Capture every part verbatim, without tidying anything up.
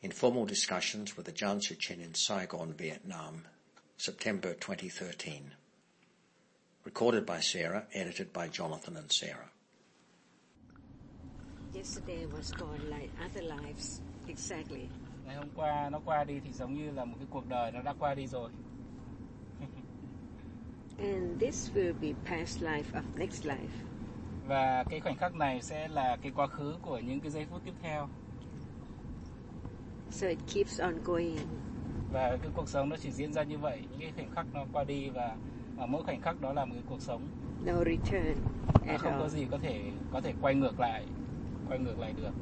Informal Discussions with Ajahn Suchin in Saigon, Vietnam, September twenty thirteen. Recorded by Sarah, edited by Jonathan and Sarah. Yesterday was gone like other lives, exactly. Ngày hôm qua nó qua đi thì giống như là một cái cuộc đời nó đã qua đi rồi. And this will be past life of next life. Và cái khoảnh khắc này sẽ là cái quá khứ của những cái giây phút tiếp theo. So it keeps on going. Và cái cuộc sống nó chỉ diễn ra như vậy, những cái khoảnh khắc nó qua đi và, và mỗi khoảnh khắc đó là một cái cuộc sống. No return at không all. có gì có thể có thể quay ngược lại, quay ngược lại được.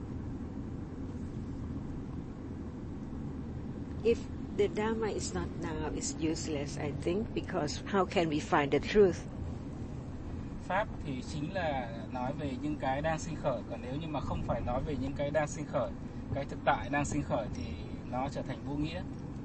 If the Dharma is not now, it's useless, I think, because how can we find the truth? Pháp thì chính là nói về những cái đang sinh khởi, còn nếu như mà không phải nói về những cái đang sinh khởi, cái thực tại đang sinh khởi thì nó trở thành vô nghĩa.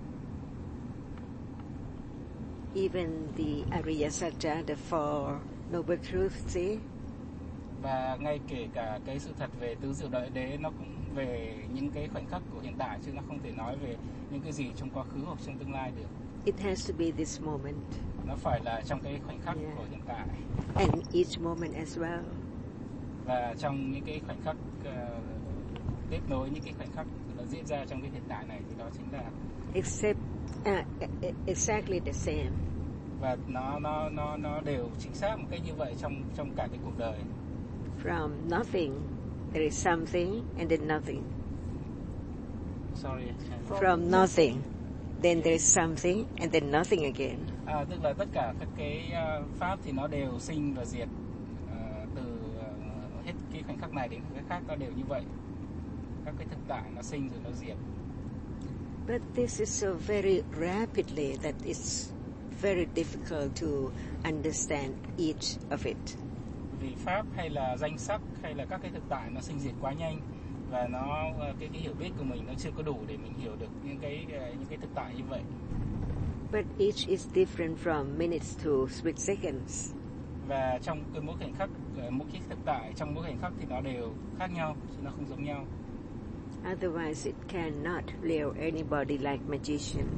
Even the Ariya Satya, the Four Noble Truths, see? Và ngay kể cả cái sự thật về tứ diệu đợi đế nó cũng về những cái khoảnh khắc của hiện tại, chứ nó không thể nói về những cái gì trong quá khứ hoặc trong tương lai được. It has to be this moment. Nó phải là trong cái khoảnh khắc Yeah. của hiện tại. And each moment as well. Và trong những cái khoảnh khắc uh, tiếp nối những cái khoảnh khắc nó diễn ra trong cái hiện tại này thì đó chính là Except uh, exactly the same. Và nó nó nó nó đều chính xác một cách như vậy trong trong cả cái cuộc đời. From nothing, there is something, and then nothing. Sorry. From nothing, then there is something, and then nothing again. À, tức là tất cả các cái uh, pháp thì nó đều sinh và diệt, uh, từ uh, hết cái khoảnh khắc này đến cái khác nó đều như vậy. Các cái thực tại nó sinh rồi nó diệt. But this is so very rapidly that it's very difficult to understand each of it. Vì pháp hay là danh sắc hay là các cái thực tại nó sinh diệt quá nhanh và nó cái cái hiểu biết của mình nó chưa có đủ để mình hiểu được những cái những cái thực tại như vậy. But each is different from minutes to split seconds. Và trong cái mỗi khoảnh khắc, mỗi cái thực tại trong mỗi khoảnh khắc thì nó đều khác nhau, chứ nó không giống nhau. Otherwise, it cannot lure anybody like magician.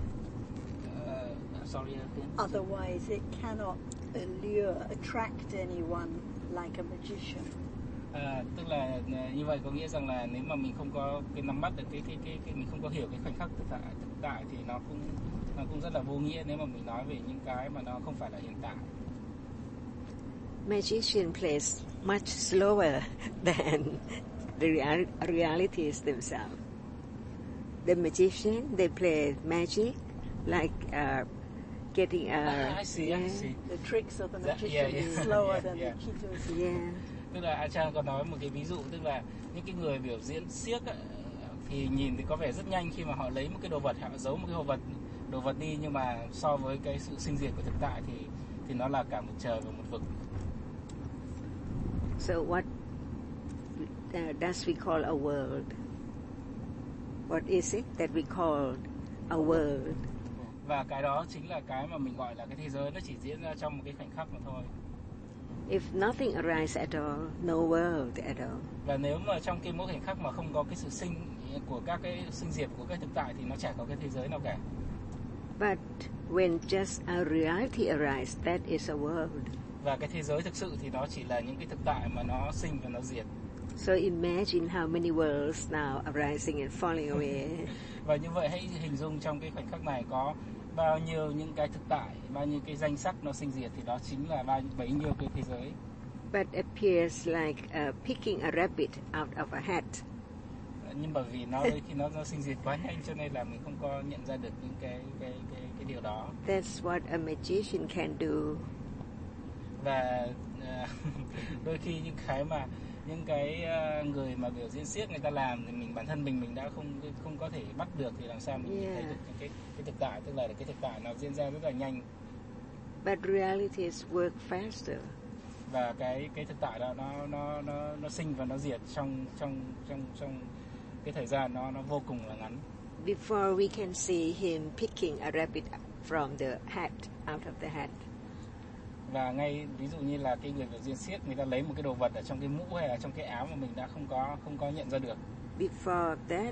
Uh, sorry. Otherwise, it cannot allure, attract anyone like a magician. À, tức là như vậy có nghĩa rằng là nếu mà mình không có cái nắm bắt được cái cái cái, cái mình không có hiểu cái khoảnh khắc thực tại thực tại thì nó cũng nó cũng rất là vô nghĩa nếu mà mình nói về những cái mà nó không phải là hiện tại. Magician plays much slower than the real, realities themselves. The magician, they play magic like uh, getting a... Ah, I see, yeah. I see. The tricks of the magician yeah, yeah. is slower Yeah, than yeah. the Kitos. Yeah. Tức là Ajahn có nói một cái ví dụ, tức là những cái người biểu diễn xiếc ấy, thì nhìn thì có vẻ rất nhanh khi mà họ lấy một cái đồ vật, họ giấu một cái đồ vật đồ vật đi, nhưng mà so với cái sự sinh diệt của thực tại thì thì nó là cả một trời và một vực. So what uh, does we call a world? What is it that we call a world? Và cái đó chính là cái mà mình gọi là cái thế giới, nó chỉ diễn ra trong một cái khoảnh khắc mà thôi. If nothing arises at all, no world at all. Và nếu mà trong cái mỗi khoảnh khắc mà không có cái sự sinh của các cái sinh diệt của các thực tại thì nó chả có cái thế giới nào cả. But when just a reality arises, that is a world. Và cái thế giới thực sự thì nó chỉ là những cái thực tại mà nó sinh và nó diệt. So imagine how many worlds now arising and falling away. Và như vậy hãy hình dung trong cái khoảnh khắc này có bao nhiêu những cái thực tại, bao nhiêu cái danh sắc nó sinh diệt thì đó chính là bao bấy nhiêu cái thế giới. But appears like uh, picking a rabbit out of a hat. Nhưng bởi vì nó khi nó nó sinh diệt quá nhanh cho nên là mình không có nhận ra được những cái cái cái cái điều đó. That's what a magician can do. Và uh, đôi khi những cái mà những cái uh, người mà biểu diễn xiếc người ta làm thì mình bản thân mình mình đã không không có thể bắt được thì làm sao mình Yeah. thấy được những cái cái thực tại, tức là cái thực tại nó diễn ra rất là nhanh. But realities work faster. Và cái cái thực tại đó nó nó nó nó sinh và nó diệt trong trong trong trong cái thời gian nó nó vô cùng là ngắn. Before we can see him picking a rabbit from the hat, out of the hat. Và ngay ví dụ như là cái người biểu diễn xiếc người ta lấy một cái đồ vật ở trong cái mũ hay là trong cái áo mà mình đã không có không có nhận ra được. Before that,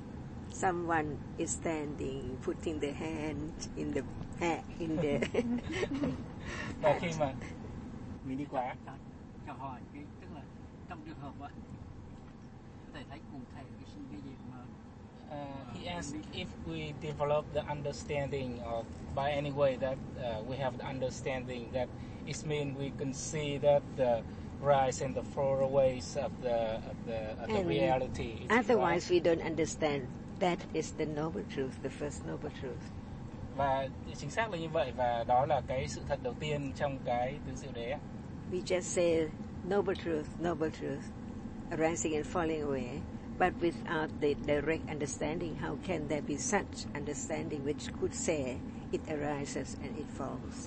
someone is standing, putting the hand in the ha- in the Và khi mà mình đi qua Cho, cho hỏi cái tức là trong trường hợp á có thể thấy cụ thể cái sự cái gì mà uh, he asked if we develop the understanding of by any way that uh, we have the understanding that it means we can see that the rise and the fall aways of the of the, of the And reality. Is otherwise right? we don't understand. That is the noble truth, the first noble truth. Và chính xác là như vậy, và đó là cái sự thật đầu tiên trong cái tứ diệu đế. We just say noble truth, noble truth, arising and falling away, but without the direct understanding, how can there be such understanding which could say it arises and it falls?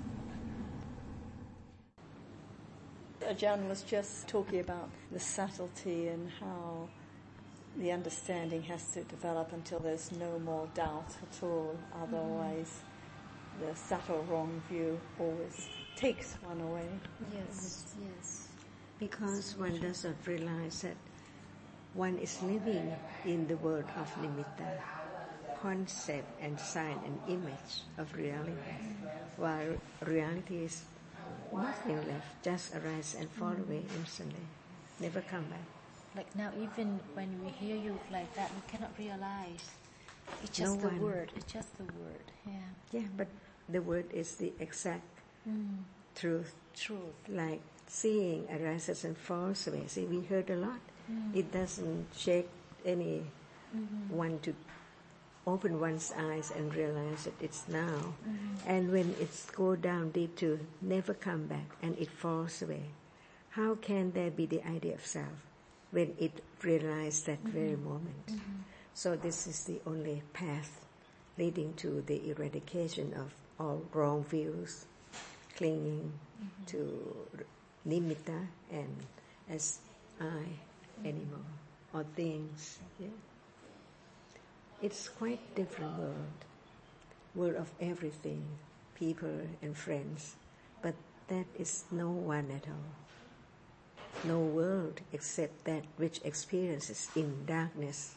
Ajahn was just talking about the subtlety and how the understanding has to develop until there's no more doubt at all. Otherwise, the subtle wrong view always takes one away. Yes, yes. Because one does not realize that one is living in the world of nimitta, concept and sign and image of reality, while reality is nothing left, just arise and fall away instantly, never come back. Like now, even when we hear you like that, we cannot realize. It's just No the one. word. It's just the word. Yeah. Yeah, but the word is the exact Mm. truth. Truth. Like seeing arises and falls away. See, we heard a lot. Mm. It doesn't shake any Mm-hmm. one to open one's eyes and realize that it's now. Mm-hmm. And when it's go down deep to never come back and it falls away, how can there be the idea of self when it realizes that Mm-hmm. very moment? Mm-hmm. So this is the only path leading to the eradication of all wrong views, clinging Mm-hmm. to nimitta and as I anymore, or things. Yeah. It's quite different world, world of everything, people and friends, but that is no one at all. No world except that which experiences in darkness.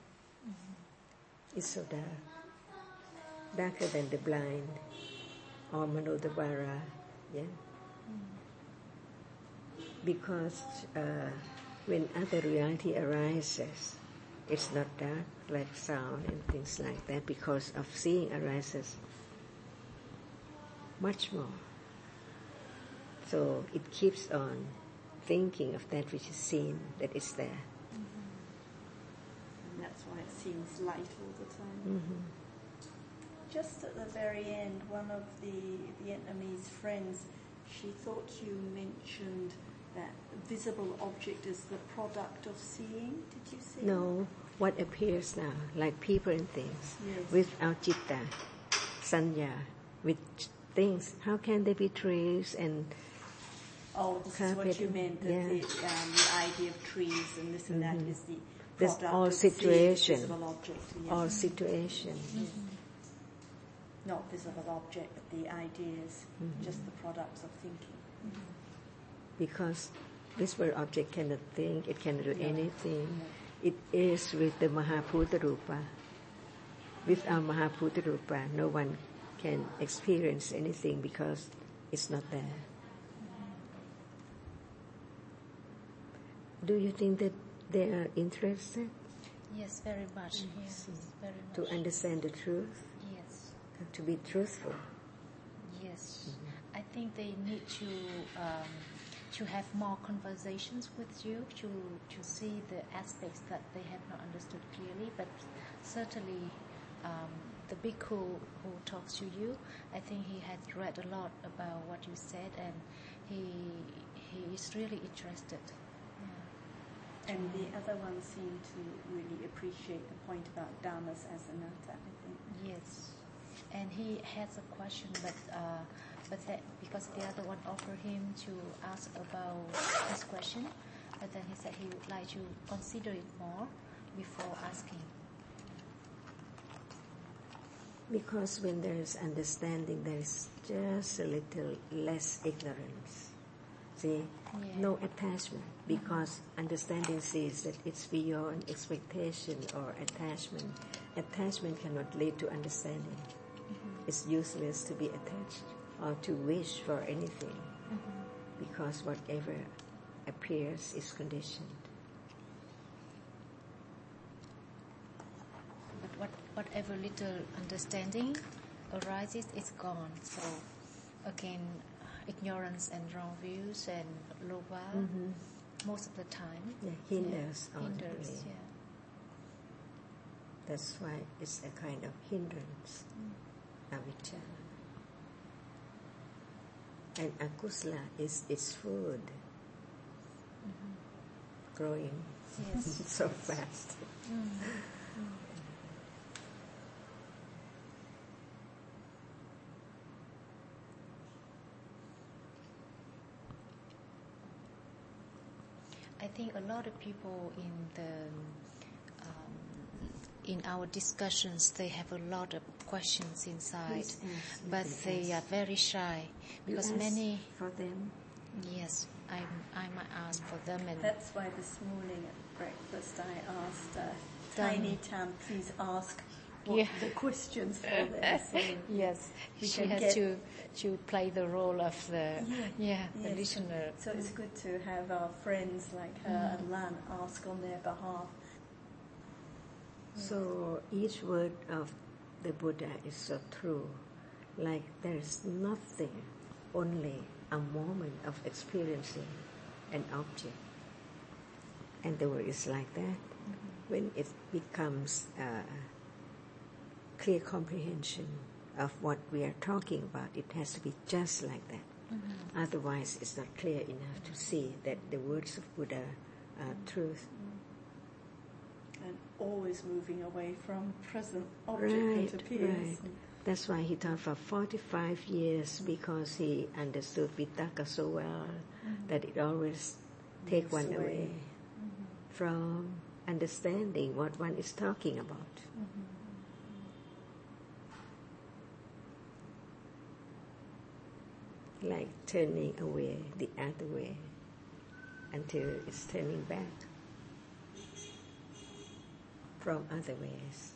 It's so dark, darker than the blind or Manodavara, yeah. Because uh, when other reality arises, it's not dark like sound and things like that, because of seeing arises much more. So it keeps on thinking of that which is seen, that is there. And that's why it seems light all the time. Mm-hmm. Just at the very end, one of the Vietnamese friends, she thought you mentioned that visible object is the product of seeing. Did you say? No, what appears now, like people and things, Yes. without citta, sanya, with things, how can they be trees and Oh, this is what carpet? you meant, that Yeah. the, um, the idea of trees and this and that Mhm. is the There's product all of seeing situation. visible object. Yes. all situation? Not visible object, but the ideas, Mhm. just the products of thinking. Because this world object cannot think, it cannot do Yeah. anything. It is with the Mahaputta Rupa. Without Mahaputta Rupa, no one can experience anything because it's not there. Do you think that they are interested Yes, very much. Yes, very much. to understand the truth, Yes, to be truthful? yes. I think they need to um, to have more conversations with you to to see the aspects that they have not understood clearly. But certainly, um, the bhikkhu who talks to you, I think he had read a lot about what you said, and he he is really interested. Yeah. And the other one seemed to really appreciate the point about dhammas as anatta, I think. Yes, and he has a question, but uh, but that, because the other one offered him to ask about his question, but then he said he would like to consider it more before asking. Because when there is understanding, there is just a little less ignorance. See, Yeah. no attachment, because understanding sees that it's beyond expectation or attachment. Attachment cannot lead to understanding. Mm-hmm. It's useless to be attached or to wish for anything, Mm-hmm. because whatever appears is conditioned. But what, whatever little understanding arises is gone. So again, ignorance and wrong views and loba Mm-hmm. most of the time Yeah, hinders yeah, on the hinders. way. Yeah. That's why it's a kind of hindrance, Mm. avijja. And akusala is its food, Mm-hmm. growing Yes. so fast. Mm. I think a lot of people in the um, in our discussions, they have a lot of questions inside, Please ask, you but can they ask. are very shy You because ask many. for them. Yes, I I might ask for them, and That's why this morning at breakfast I asked uh, Tam. Tiny Tam, please ask what Yeah. the questions for them. So yes, we she can has get- to to play the role of the Yeah, yeah, the yes. listener. So it's good to have our friends like her and Lan ask on their behalf. So each word of the Buddha is so true. Like there is nothing, only a moment of experiencing an object. And the word is like that. When it becomes uh, clear comprehension of what we are talking about, it has to be just like that. Mm-hmm. Otherwise, it's not clear enough to see that the words of Buddha are truth. And always moving away from present object Right, that appears. right. That's why he taught for forty-five years, because he understood Vitakka so well that it always take Moves one away. away from understanding what one is talking about. Like turning away the other way until it's turning back from other ways.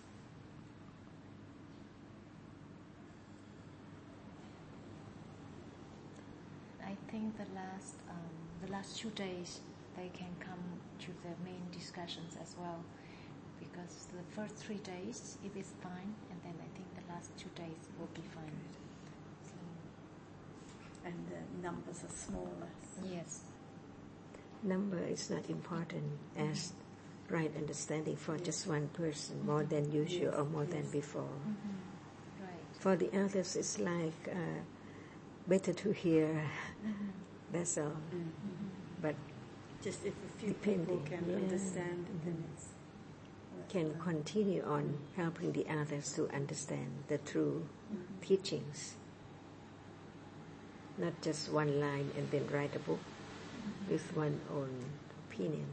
I think the last um, the last two days they can come to the main discussions as well, because the first three days if it's fine, and then I think the last two days will be fine. So, And the numbers are smaller. yes. Number is not important as right understanding for just one person, more than usual Yes, or more than yes. before. Mm-hmm. Right. For the others, it's like uh, better to hear, that's all. But Just if a few Depending, people can yeah. understand, then it's can continue on helping the others to understand the true teachings. Not just one line and then write a book with one own opinion.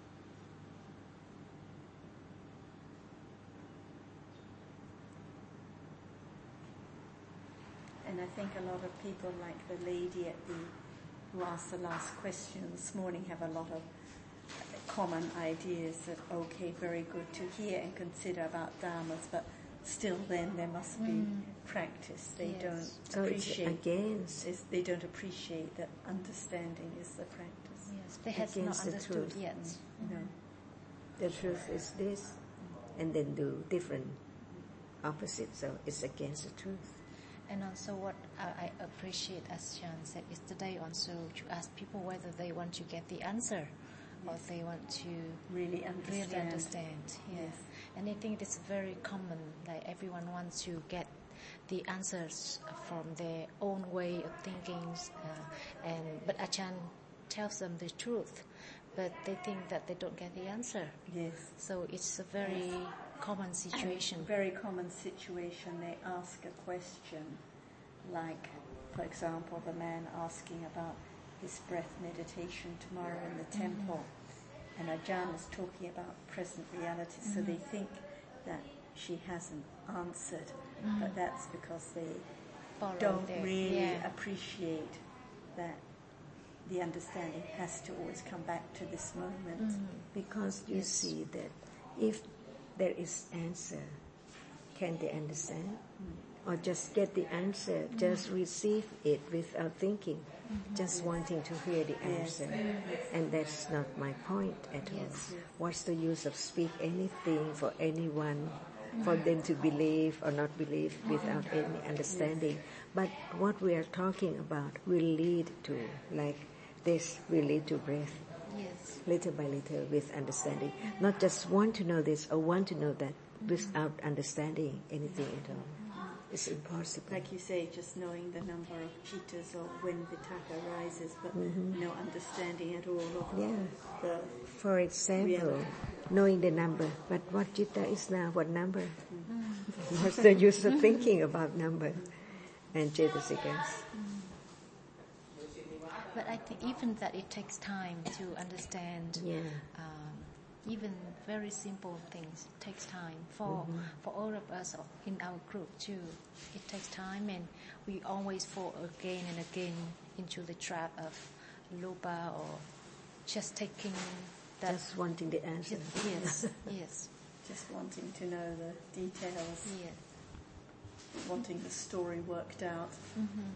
And I think a lot of people, like the lady at the who asked the last question this morning, have a lot of common ideas that, okay, very good to hear and consider about dharmas, but still then there must be Mm. practice. They Yes. don't So it's appreciate against, is they don't appreciate that understanding is the practice. Yes, they have not Against the understood truth. yet. No. the truth is this, and then do different opposites, so it's against the truth. And also what I, I appreciate, as Chan said yesterday, also to ask people whether they want to get the answer or they want to Really understand. really understand. Yeah. Yes. And I think it's very common, like everyone wants to get the answers from their own way of thinking, uh, and but Achan tells them the truth, but they think that they don't get the answer. Yes. So it's a very common situation. Very common situation. They ask a question, like, for example, the man asking about his breath meditation tomorrow in the temple, and Ajahn is talking about present reality. So they think that she hasn't answered, but that's because they Follow don't their- really yeah. appreciate that the understanding has to always come back to this moment. Mm-hmm. Because you Yes. see that if there is answer, can they understand? Mm. Or just get the answer, mm-hmm. just receive it without thinking, mm-hmm. just wanting to hear the answer. Yes. And that's not my point at all. Yes. What's the use of speak anything for anyone, for them to believe or not believe without any understanding? Yes. But what we are talking about will lead to, like this, will lead to breath. Yes. Little by little with understanding. Not just want to know this or want to know that without understanding anything at all. It's impossible. Like you say, just knowing the number of chittas or when Vitakka arises, but mm-hmm. no understanding at all of yeah. the For example, reality. Knowing the number, but what chitta is now, what number? Mm-hmm. What's the use of thinking about number and cetasikas? But I think even that it takes time to understand. Yeah. Um, even very simple things takes time for mm-hmm. for all of us in our group too. It takes time, and we always fall again and again into the trap of loba or just taking that. Just wanting the answer. Yes, yes. Just wanting to know the details. Yeah. Wanting the story worked out. Mm-hmm.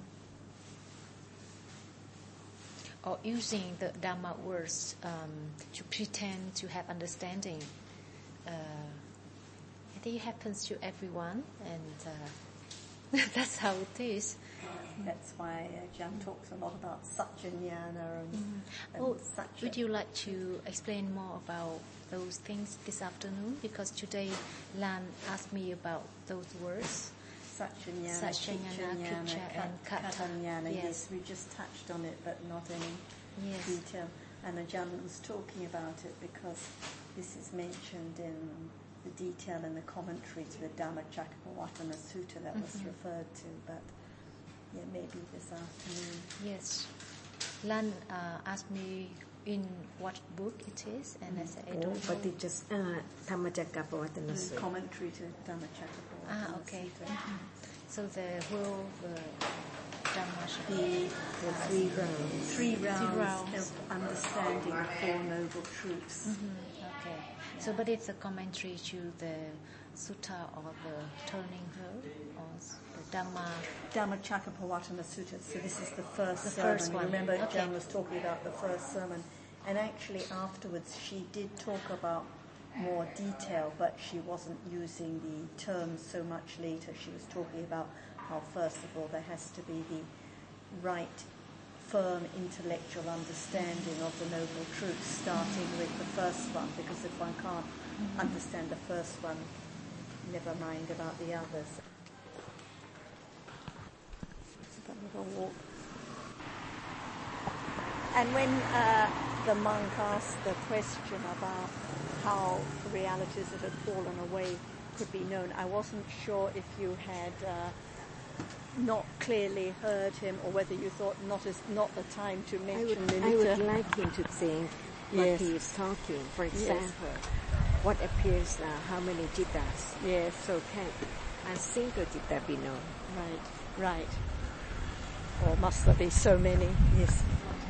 Or using the Dhamma words um, to pretend to have understanding. Uh, I think it happens to everyone, and uh, that's how it is. That's why uh, Jan talks a lot about Satchanyana and, Mm-hmm. and Oh, Satcha. would you like to explain more about those things this afternoon? Because today Lan asked me about those words. Satchanyana, Satchanyana, Kichanyana, Kicha, and Kata. Katanyana. Yes. Yes, we just touched on it, but not any Yes. detail. And Ajahn was talking about it because this is mentioned in the detail in the commentary to the Dhammacakkappavattana Sutta that was Mm-hmm. referred to. But yeah, maybe this afternoon. Yes. Lan uh, asked me in what book it is, and I said, I don't Oh, know. but it just, uh, Dhammacakkappavattana The Sutta. commentary to Dhammacakkappavattana Ah, okay. Sutta. Mhm. So the whole uh, Dhamma. The The three rounds. three rounds, rounds. of understanding the Four Noble Truths. Mm-hmm. Okay. So, but it's a commentary to the Sutta or the Turning Road or s- the Dhamma. Dhammacakkappavattana Sutta. So this is the first The sermon. first You one. remember Okay. Jan was talking about the first sermon. And actually afterwards she did talk about more detail, but she wasn't using the terms so much later. She was talking about how first of all there has to be the right, firm intellectual understanding of the Noble Truths, starting with the first one, because if one can't mm-hmm. understand the first one, never mind about the others. Have a little walk. And when uh, the monk asked the question about how realities that had fallen away could be known, I wasn't sure if you had uh, not clearly heard him, or whether you thought not as not the time to I mention would, I Nimitta. would like him to think what Yes. he is talking. For Yes. example, what appears now, how many chittas? Yes. So can a single chitta be known? Right, right. Or must there be so many? Yes.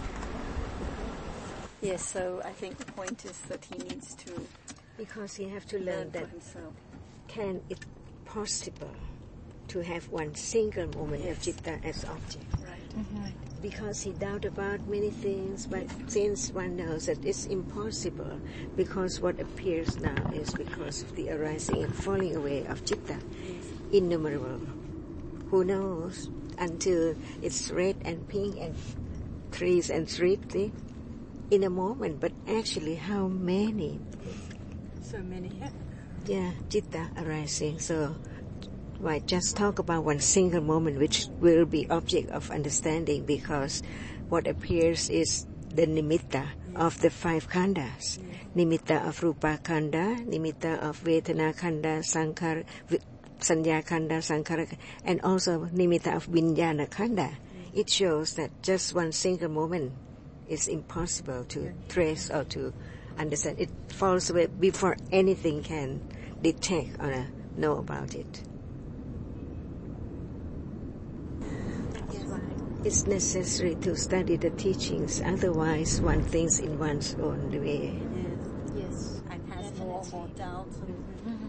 Yes, so I think the point is that he needs to Because he have to learn learn for that himself. can it possible to have one single moment Yes. of chitta as object. Right. Mm-hmm. Because he doubt about many things, but since one knows that it's impossible, because what appears now is because of the arising and falling away of chitta, innumerable. Who knows until it's red and pink and trees and streets in a moment, but actually how many? So many. Yeah, chitta arising. So why just talk about one single moment which will be object of understanding, because what appears is the nimitta of the five khandas. Nimitta of rupa khanda, nimitta of vedana khanda, sankhara, sanya khanda, sankhara, and also nimitta of vijnana khanda. It shows that just one single moment is impossible to trace or to understand. It falls away before anything can detect or uh, know about it. Yes. It's necessary to study the teachings, otherwise one thinks in one's own way. Yes. Yes. And has more and more doubt. Mm-hmm.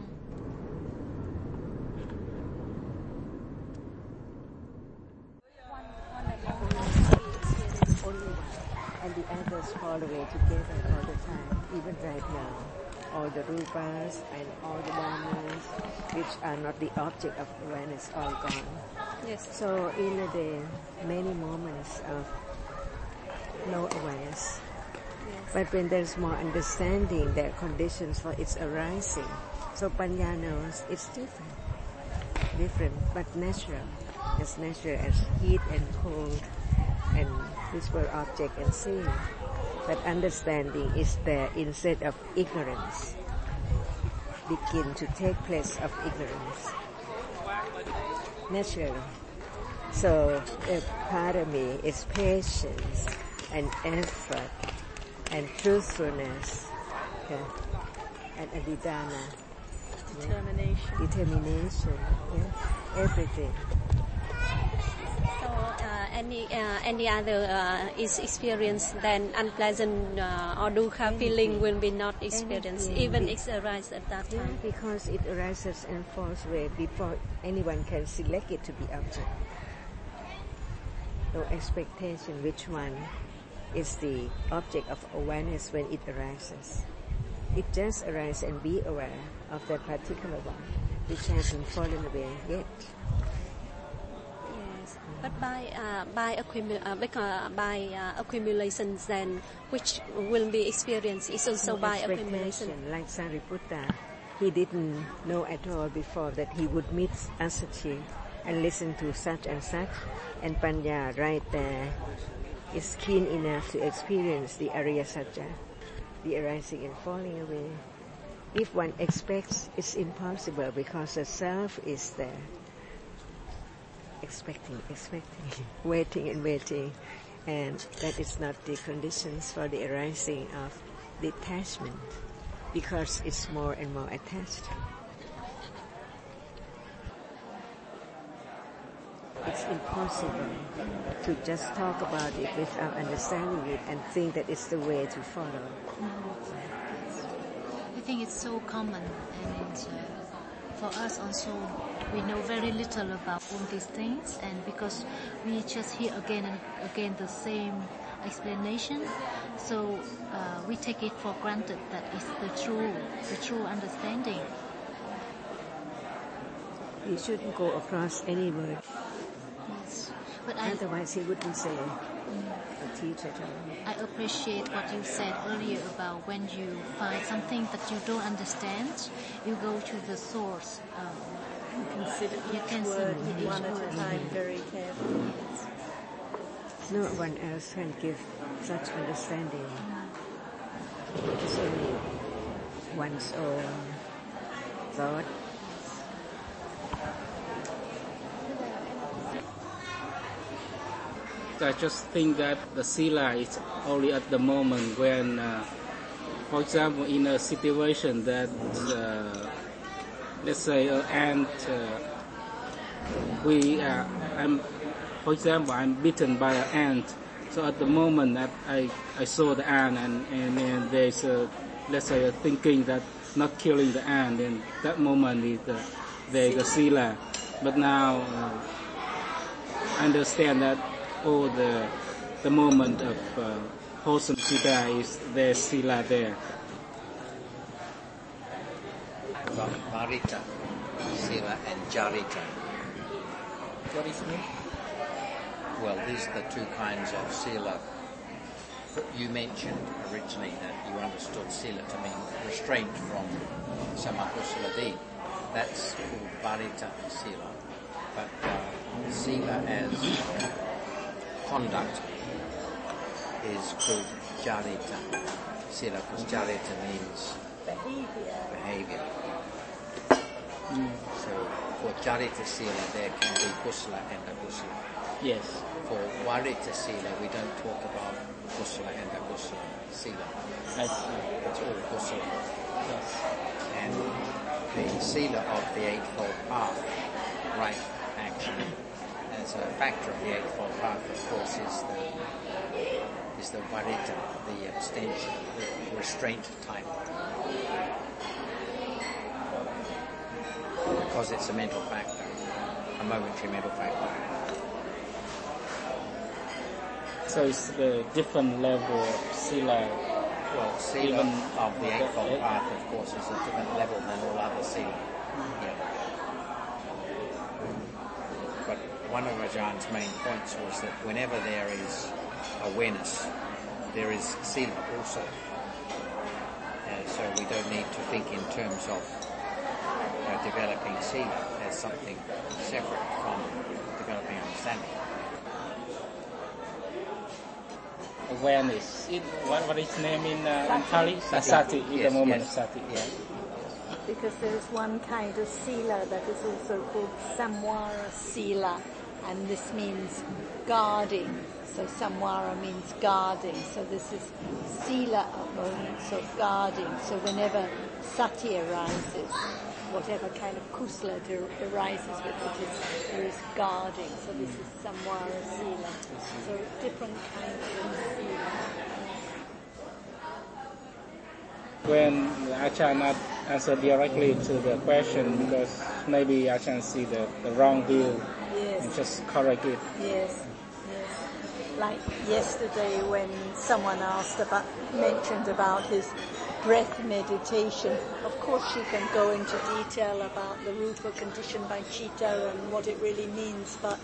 Only one, and the others fall away together all the time, even right now. All the rupas and all the dhammas, which are not the object of awareness, all gone. Yes. So in a day, many moments of no awareness. Yes. But when there's more understanding, there are conditions for its arising. So Panya knows it's different, different, but natural, as natural as heat and cold, and visible object and seeing. But understanding is there instead of ignorance. Begin to take place of ignorance. Naturally. So the parami is patience and effort and truthfulness, okay, and adidana, Determination. yeah, determination, yeah, everything. So uh, any uh, any other uh, is experienced than unpleasant uh, or dukkha feeling will be not experienced, Anything. even it arises at that Yeah, time. because it arises and falls away before anyone can select it to be object. No expectation which one is the object of awareness when it arises. It just arises and be aware of that particular one, which hasn't fallen away yet. Yes, but by uh, by, accumu- uh, because by uh, accumulation, then which will be experienced is also No by accumulation. expectation, like Sariputta, he didn't know at all before that he would meet Assachi and listen to such and such, and Panya right there is keen enough to experience the Arya Satya, the arising and falling away. If one expects, it's impossible because the self is there. Expecting, expecting, waiting and waiting. And that is not the conditions for the arising of detachment, because it's more and more attached. It's impossible to just talk about it without understanding it and think that it's the way to follow. I think it's so common, and uh, for us also, we know very little about all these things, and because we just hear again and again the same explanation, so uh, we take it for granted that it's the true, the true understanding. You shouldn't go across any word, Yes, but I, otherwise he wouldn't say or teach at all. I appreciate what you said earlier about when you find something that you don't understand, you go to the source. Um, Consider You each can word see each one at word. a time very carefully. yes. No one else can give such understanding. It's only one's own thought. I just think that the sila is only at the moment when, uh, for example, in a situation that, uh, let's say, an ant, uh, we, uh, I'm, for example, I'm bitten by an ant. So at the moment that I, I saw the ant, and, and, and there's a, let's say, a thinking that not killing the ant, and that moment is the, there's a sila. But now uh, I understand that oh, the the moment of uh, wholesome sila is there's sila there. Varita, Sila and Jarita. What is it? Well, these are the two kinds of Sila. You mentioned originally that you understood Sila to mean restraint from Samakusala deed. That's called Varita Sila. But uh, Sila as conduct is called Jarita Sila, because Jarita means Behavior. behavior. So for Jarita Sila there can be Kusala and Akusala. Yes. For Varita Sila we don't talk about Kusala and Akusala Sila. I see. It's all Kusala. Yes. And the Sila of the Eightfold Path, right action, as a factor of the Eightfold Path, of course, is the is the varita, the abstention, the restraint type, because it's a mental factor, a momentary mental factor. So it's the different level of sila. Well, sila of the Eightfold Path, of course, is a different level than all other sila. Yeah. But one of Ajahn main points was that whenever there is awareness, there is sila also. Uh, so we don't need to think in terms of uh, developing sila as something separate from developing understanding. Awareness. It, what, what is the name in, uh, in Pali? Sati. Sati, in Yes, the moment yes. of sati. Yeah. Because there's one kind of sila that is also called samvara sila, and this means guarding. So samvara means guarding. So this is sila of moments of guarding. So whenever sati arises, whatever kind of kusala der- arises with it, is, there is guarding. So this is samvara sila. So different kinds of sila. When Achan not answer directly to the question, because maybe Achan see the, the wrong view Yes. and just correct it. Yes, yes. Like yesterday when someone asked about, mentioned about his breath meditation. Of course she can go into detail about the rupa conditioned by citta and what it really means, but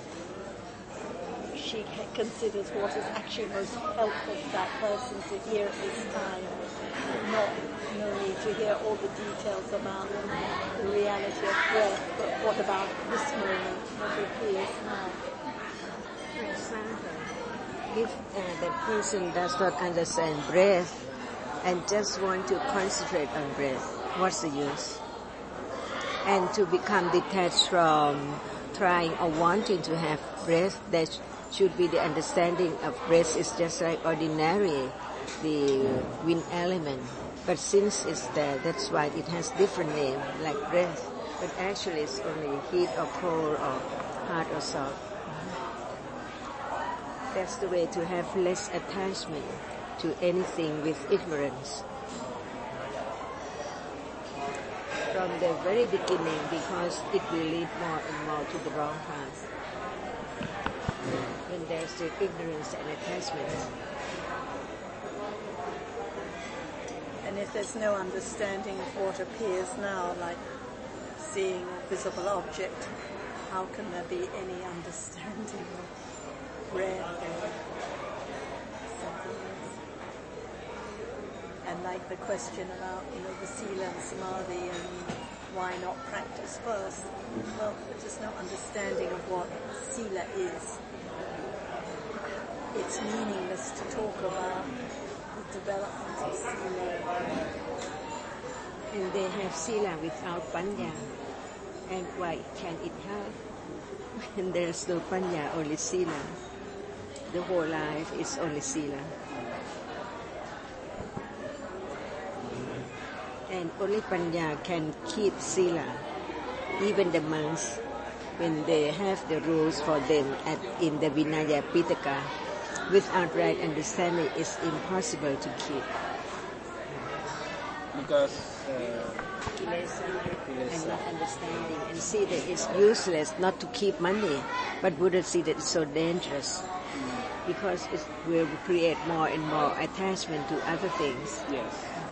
she considers what is actually most helpful to that person to hear at this time. Not, no need to hear all the details about the reality of breath, but what about this moment, what appears now? For example, if uh, the person does not understand breath and just want to concentrate on breath, what's the use? And to become detached from trying or wanting to have breath, that should be the understanding of breath is just like ordinary, the wind element. But since it's there, that's why it has different name, like breath. But actually it's only heat or cold or hard or soft. That's the way to have less attachment to anything with ignorance. From the very beginning, because it will lead more and more to the wrong path. When there's the ignorance and attachment. And if there's no understanding of what appears now, like seeing a visible object, how can there be any understanding of breath or something else? And like the question about, you know, the sila and samadhi and why not practice first? Well, there's no understanding of what sila is. It's meaningless to talk about the development of sila. And they have sila without panya. And why can it help? When there's no panya, only sila. The whole life is only sila. And only panya can keep sila. Even the monks, when they have the rules for them at, in the Vinaya Pitaka, without right understanding, it's impossible to keep. Because uh, Kilesa and not understanding, and see that it's useless not to keep money, but Buddha see that it's so dangerous because it will create more and more attachment to other things. yes.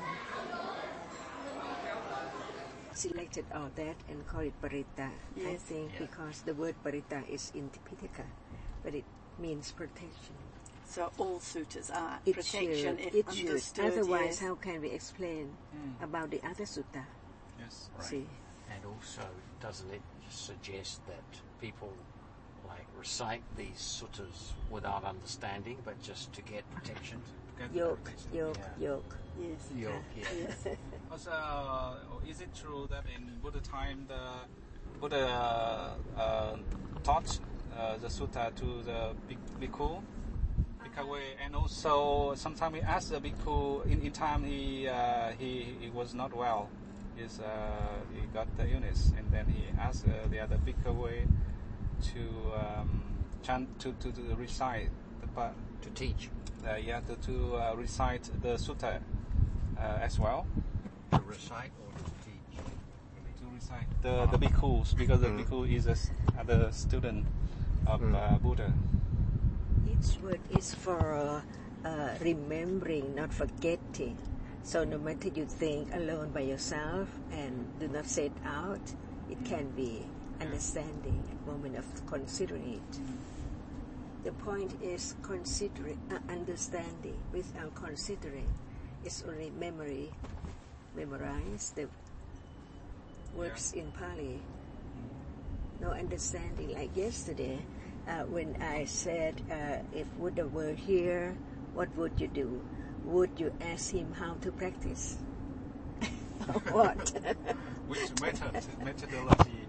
Selected all that and call it parita. I Yes. think Yeah. because the word parita is in Tipitaka, but it means protection. So all suttas are It protection should, if it should. understood. Otherwise, yes. how can we explain Mm. about the other sutta? Yes. Right. See, And also, doesn't it suggest that people like recite these suttas without understanding, but just to get protection? yoke, yoke, Yeah. yoke. Yes. Yoke, yeah. Yes. Also, uh, is it true that in Buddha time the Buddha uh, taught uh, the sutta to the bhikkhu, bhikkhu, bhikkhu, and also sometimes he asked the bhikkhu in, in time he, uh, he he was not well, He's, uh, he got the illness, and then he asked uh, the other bhikkhu to um, chant to, to, to recite the pa- To teach. uh, yeah to, to uh, recite the sutta uh, as well. To recite or to teach? To recite the the bhikkhus, because the Mm. bhikkhu is a, s- uh, the student of Mm. uh, Buddha. Each word is for uh, uh, remembering, not forgetting. So no matter you think alone by yourself and do not say it out, it can be understanding at moment of considering it. The point is considering, uh, understanding without considering. It's only memory, memorize the words in Pali. No understanding. Like yesterday, uh, when I said, uh, if Buddha were here, what would you do? Would you ask him how to practice? What? Which method, methodology?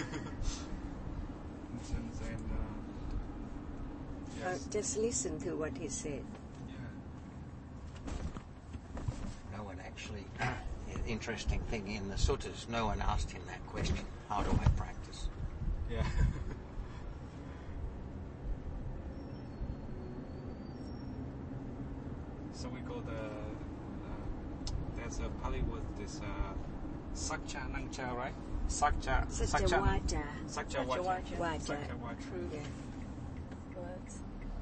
and, and, uh, Uh, yes. just listen to what he said. Yeah. No one actually, the interesting thing in the suttas, no one asked him that question, how do I practice? Yeah. So we go the uh, there's a Pali word, this uh, sakcha nangcha, right? Sakcha, Such a waja. sakcha Such a wacha, waja. Waja. sakcha wacha. True Yeah. words.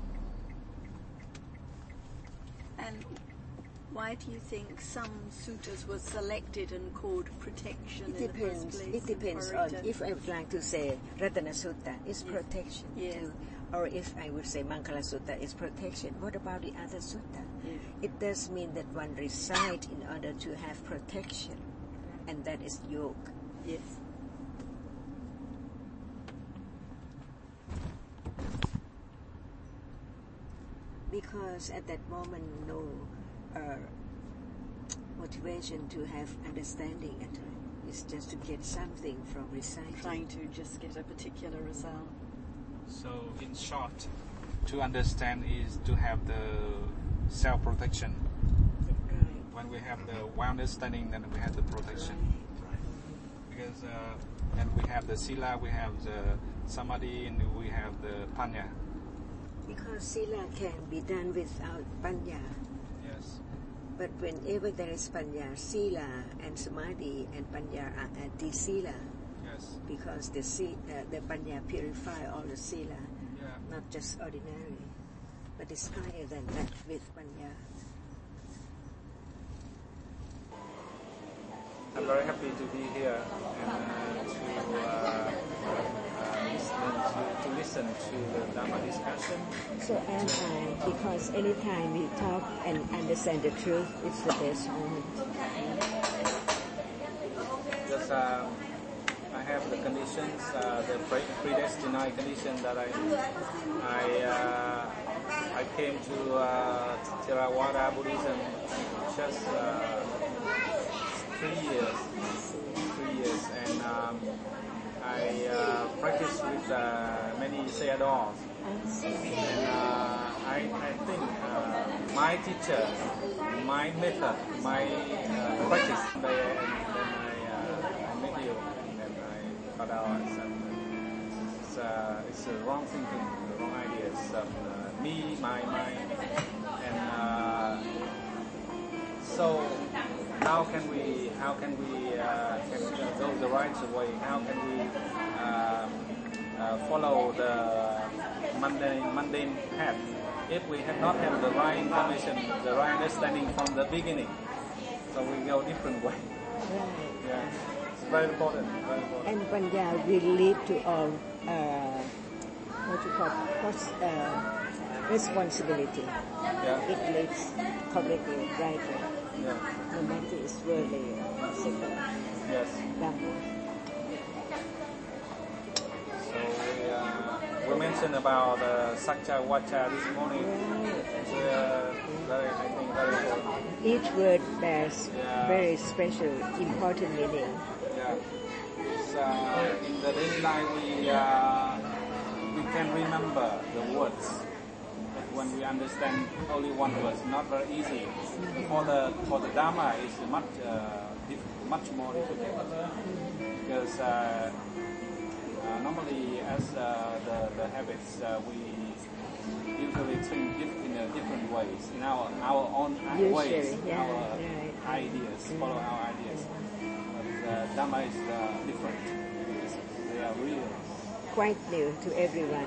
And why do you think some suttas were selected and called protection It in the first depends. place? It depends on Parita? if I would like to say Ratana Sutta is Yeah. protection Yeah. too, or if I would say Mangala Sutta is protection. What about the other sutta? Yeah. It does mean that one recite in order to have protection, and that is yoga. Yes. Because at that moment, no uh, motivation to have understanding at all. It's just to get something from reciting. Trying to just get a particular result. So in short, to understand is to have the self-protection. Right. When we have the well understanding, then we have the protection. Because uh, and we have the sila, we have the samadhi, and we have the panya. Because sila can be done without panya. Yes. But whenever there is panya, sila and samadhi and panya are at the sila, Yes. because the si- uh, the panya purify all the sila, Yeah. not just ordinary, but it's higher than that with panya. I'm very happy to be here and uh, to, uh, uh, listen to, to listen to the Dhamma discussion. So am I, because anytime we talk and understand the truth, it's the best moment. Because um, I have the conditions, uh, the pre- predestined condition that I I uh, I came to uh, Theravada Buddhism just uh, three years, three years, and um, I uh, practice with uh, many sayadaws, and uh, I I think uh, my teacher, my method, my uh, practice, and then I uh, I met you, and then I got out that it's uh, it's a wrong thinking, the wrong ideas, um, uh, me, my mind, and uh, so. How can we? How can we? Uh, can we go the right way? How can we uh, uh, follow the mundane, mundane path if we have not have the right information, the right understanding from the beginning? So we go different way. Right. Yeah, it's very important. Very important. And panya will lead to all uh, what you call pos- uh, responsibility. Yeah, It leads correctly, rightly. yeah, No matter it's worldly or secular. yes. Dhamma. So we, uh, we mentioned about uh, Sakcha Vacha this morning. It's uh, very, I think, very important. Each word bears Yeah. very special, important meaning. Yeah. So, uh, in the daily life, we uh, we can remember the words. But when we understand only one word, it's not very easy. For the for the Dhamma, it's much uh, dif- much more difficult because uh, uh, normally, as uh, the, the habits, uh, we usually think in uh, different ways, in our our own Usually, ways, yeah, our right. ideas, Mm. follow our ideas. But uh, Dhamma is uh, different. It's, they are real. Quite new to everyone.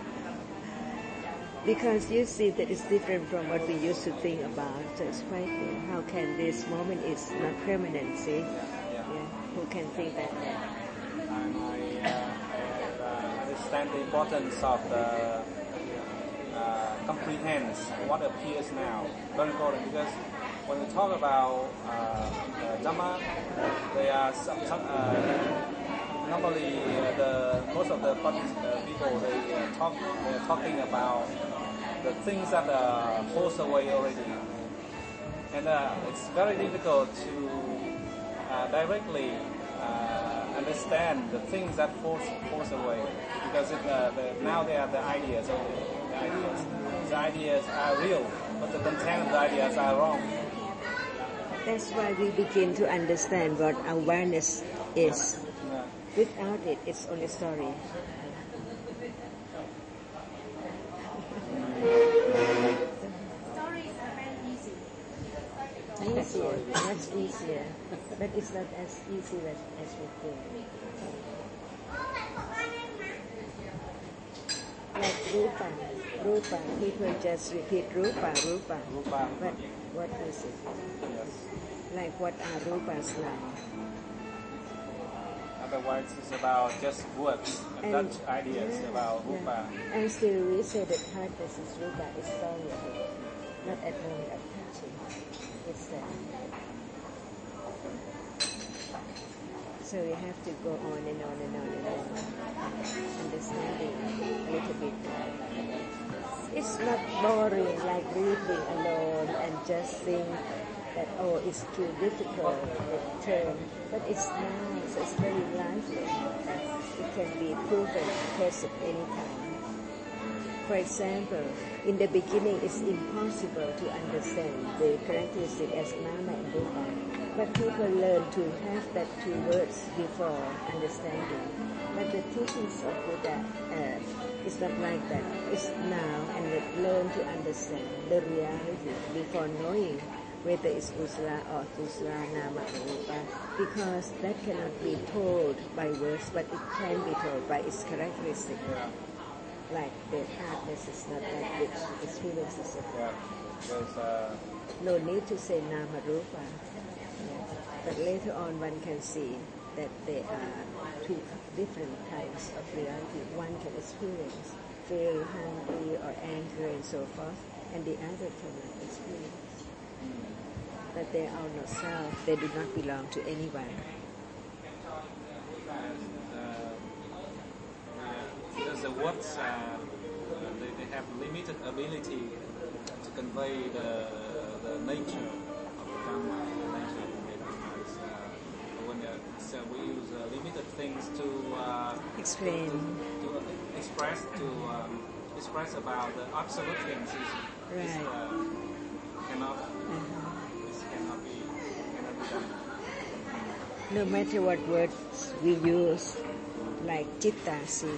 Because you see that it's different from what we used to think about. So it's quite new. How can this moment is not permanent, see? Yeah, yeah. Yeah. Who can think that? And I, uh, I uh, understand the importance of the uh, comprehend what appears now. Very important, because when we talk about uh, uh, Dhamma, there are some, some uh, normally uh, the most of the uh, people they uh, talk they're talking about the things that are forced away already, and uh, it's very difficult to uh, directly uh, understand the things that force force away, because it, uh, the, now they are the ideas only. The ideas, the ideas are real, but the content of the ideas are wrong. That's why we begin to understand what awareness is. Yeah. Without it, it's only story. Stories are very easy. Easier, much easier. But it's not as easy as, as we think. Like rupa, rupa. People just repeat rupa, rupa. Rupa. But what is it? Yes. Like what are rupas like? Otherwise, it's about just words and And- Dutch ideas yeah, about yeah. rupa. And still we say that hardness is rupa, is story, not at moment of touching. It's that. So we have to go on and on and on and on, understanding a little bit. It's not boring like reading alone and just think that, oh, it's too difficult, the term. But it's nice, it's very lively. It can be proven, tested anytime. For example, in the beginning it's impossible to understand the characteristic as nama and rupa. But people learn to have that two words before understanding. But the teachings of Buddha uh, is not like that. It's now and learn to understand the reality before knowing whether it's Kusala or Kusala, Nama or Rupa, because that cannot be told by words, but it can be told by its characteristic. Like the hardness is not that which experiences it. Yeah. Because, uh, No need to say Nama Rupa. Yeah. But later on one can see that there are two different types of reality. One can experience fear, hungry or angry and so forth, and the other cannot experience. But they are not self, they do not belong to anyone. because the words uh, they, they have limited ability to convey the the nature of the Dhamma, the nature of the Dhamma. Is, uh, when uh, so we use uh, limited things to uh, Explain. to, to uh, express to um, express about the absolute things. Is, Right. is, uh, cannot Uh-huh. this cannot be cannot be done. No matter what words we use, like citta, see.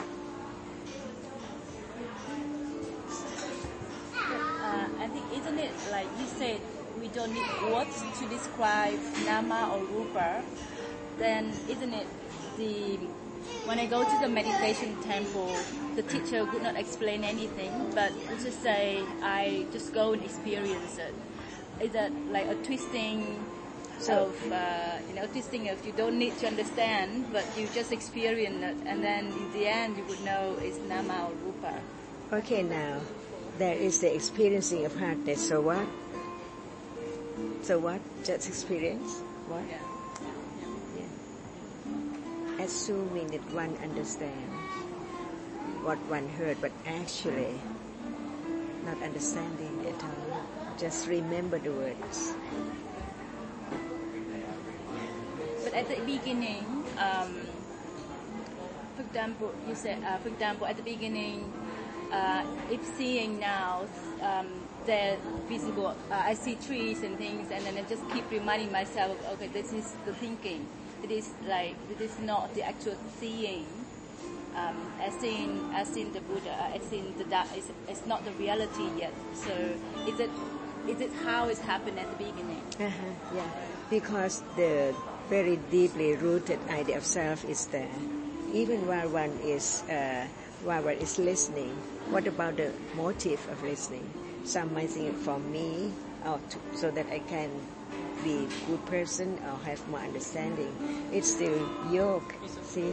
Uh, I think, isn't it like you said, we don't need words to describe nama or rupa? Then isn't it the when I go to the meditation temple, the teacher would not explain anything, but would just say I just go and experience it. Is that like a twisting So- of uh, you know twisting of you don't need to understand, but you just experience it, and then in the end you would know it's nama or rupa. Okay, now, there is the experiencing of hardness, so what? So what? Just experience? What? Yeah. Yeah. Assuming that one understands what one heard, but actually not understanding at all. Just remember the words. But at the beginning, um, for example, you said, uh, for example, at the beginning, uh, if seeing now, um, they're visible, uh, I see trees and things, and then I just keep reminding myself, okay, this is the thinking. It is like, it is not the actual seeing. um, as in as in the Buddha, as in the da- it's, it's not the reality yet. So is it is it how it happened at the beginning? Uh-huh, yeah, because the very deeply rooted idea of self is there, even while one is uh, while one is listening. What about the motive of listening? Some might think for me, or to, so that I can be a good person or have more understanding. It's still yoke, see?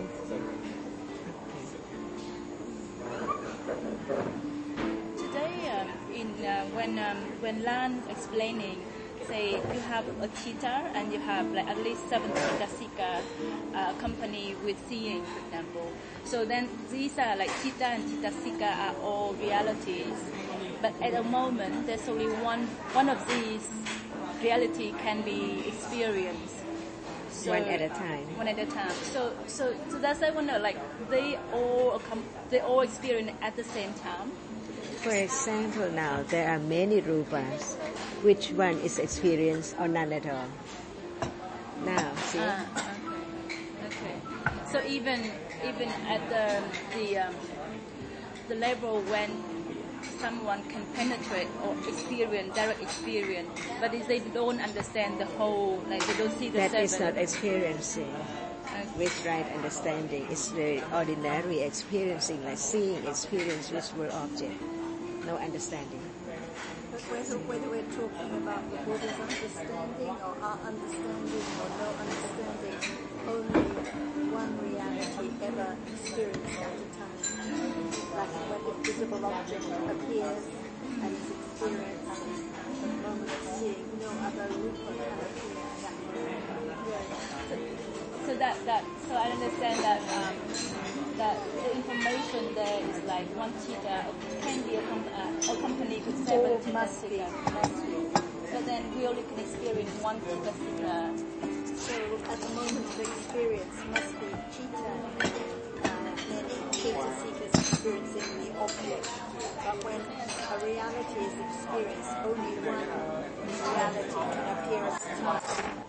Today, um, in uh, when um, when Lan explaining, say you have a theta and you have like at least seven Chitasika uh, company with seeing, for example. So then these are like theta and Chitasika are all realities. But at the moment, there's only one one of these reality can be experienced. So, one at a time. One at a time. So, so, so that's I wonder, like they all they all experience at the same time. For example, now there are many rupas. Which one is experienced or none at all? Now, see. Ah, okay. Okay. So even even at the the um, the level when someone can penetrate or experience direct experience, but if they don't understand the whole, like they don't see the that seven. is not experiencing Okay. with right understanding. It's very ordinary experiencing, like seeing experience visual object, no understanding. But whether, whether we're talking about the Buddha's understanding or our understanding or no understanding, only one reality ever experienced at a time. Like when a visible object appears and is experienced at the moment of seeing, no other rupa can appear at that moment. So, so that that so I understand that um, that the information there is like one theta can be accom- uh, accompanied with seven Or must be, theta. must be. But then we only can experience one theta theta. So at the moment of experience must be Chitta, uh, many Chitta seekers experiencing the object. But when a reality is experienced, only one reality can appear at a time.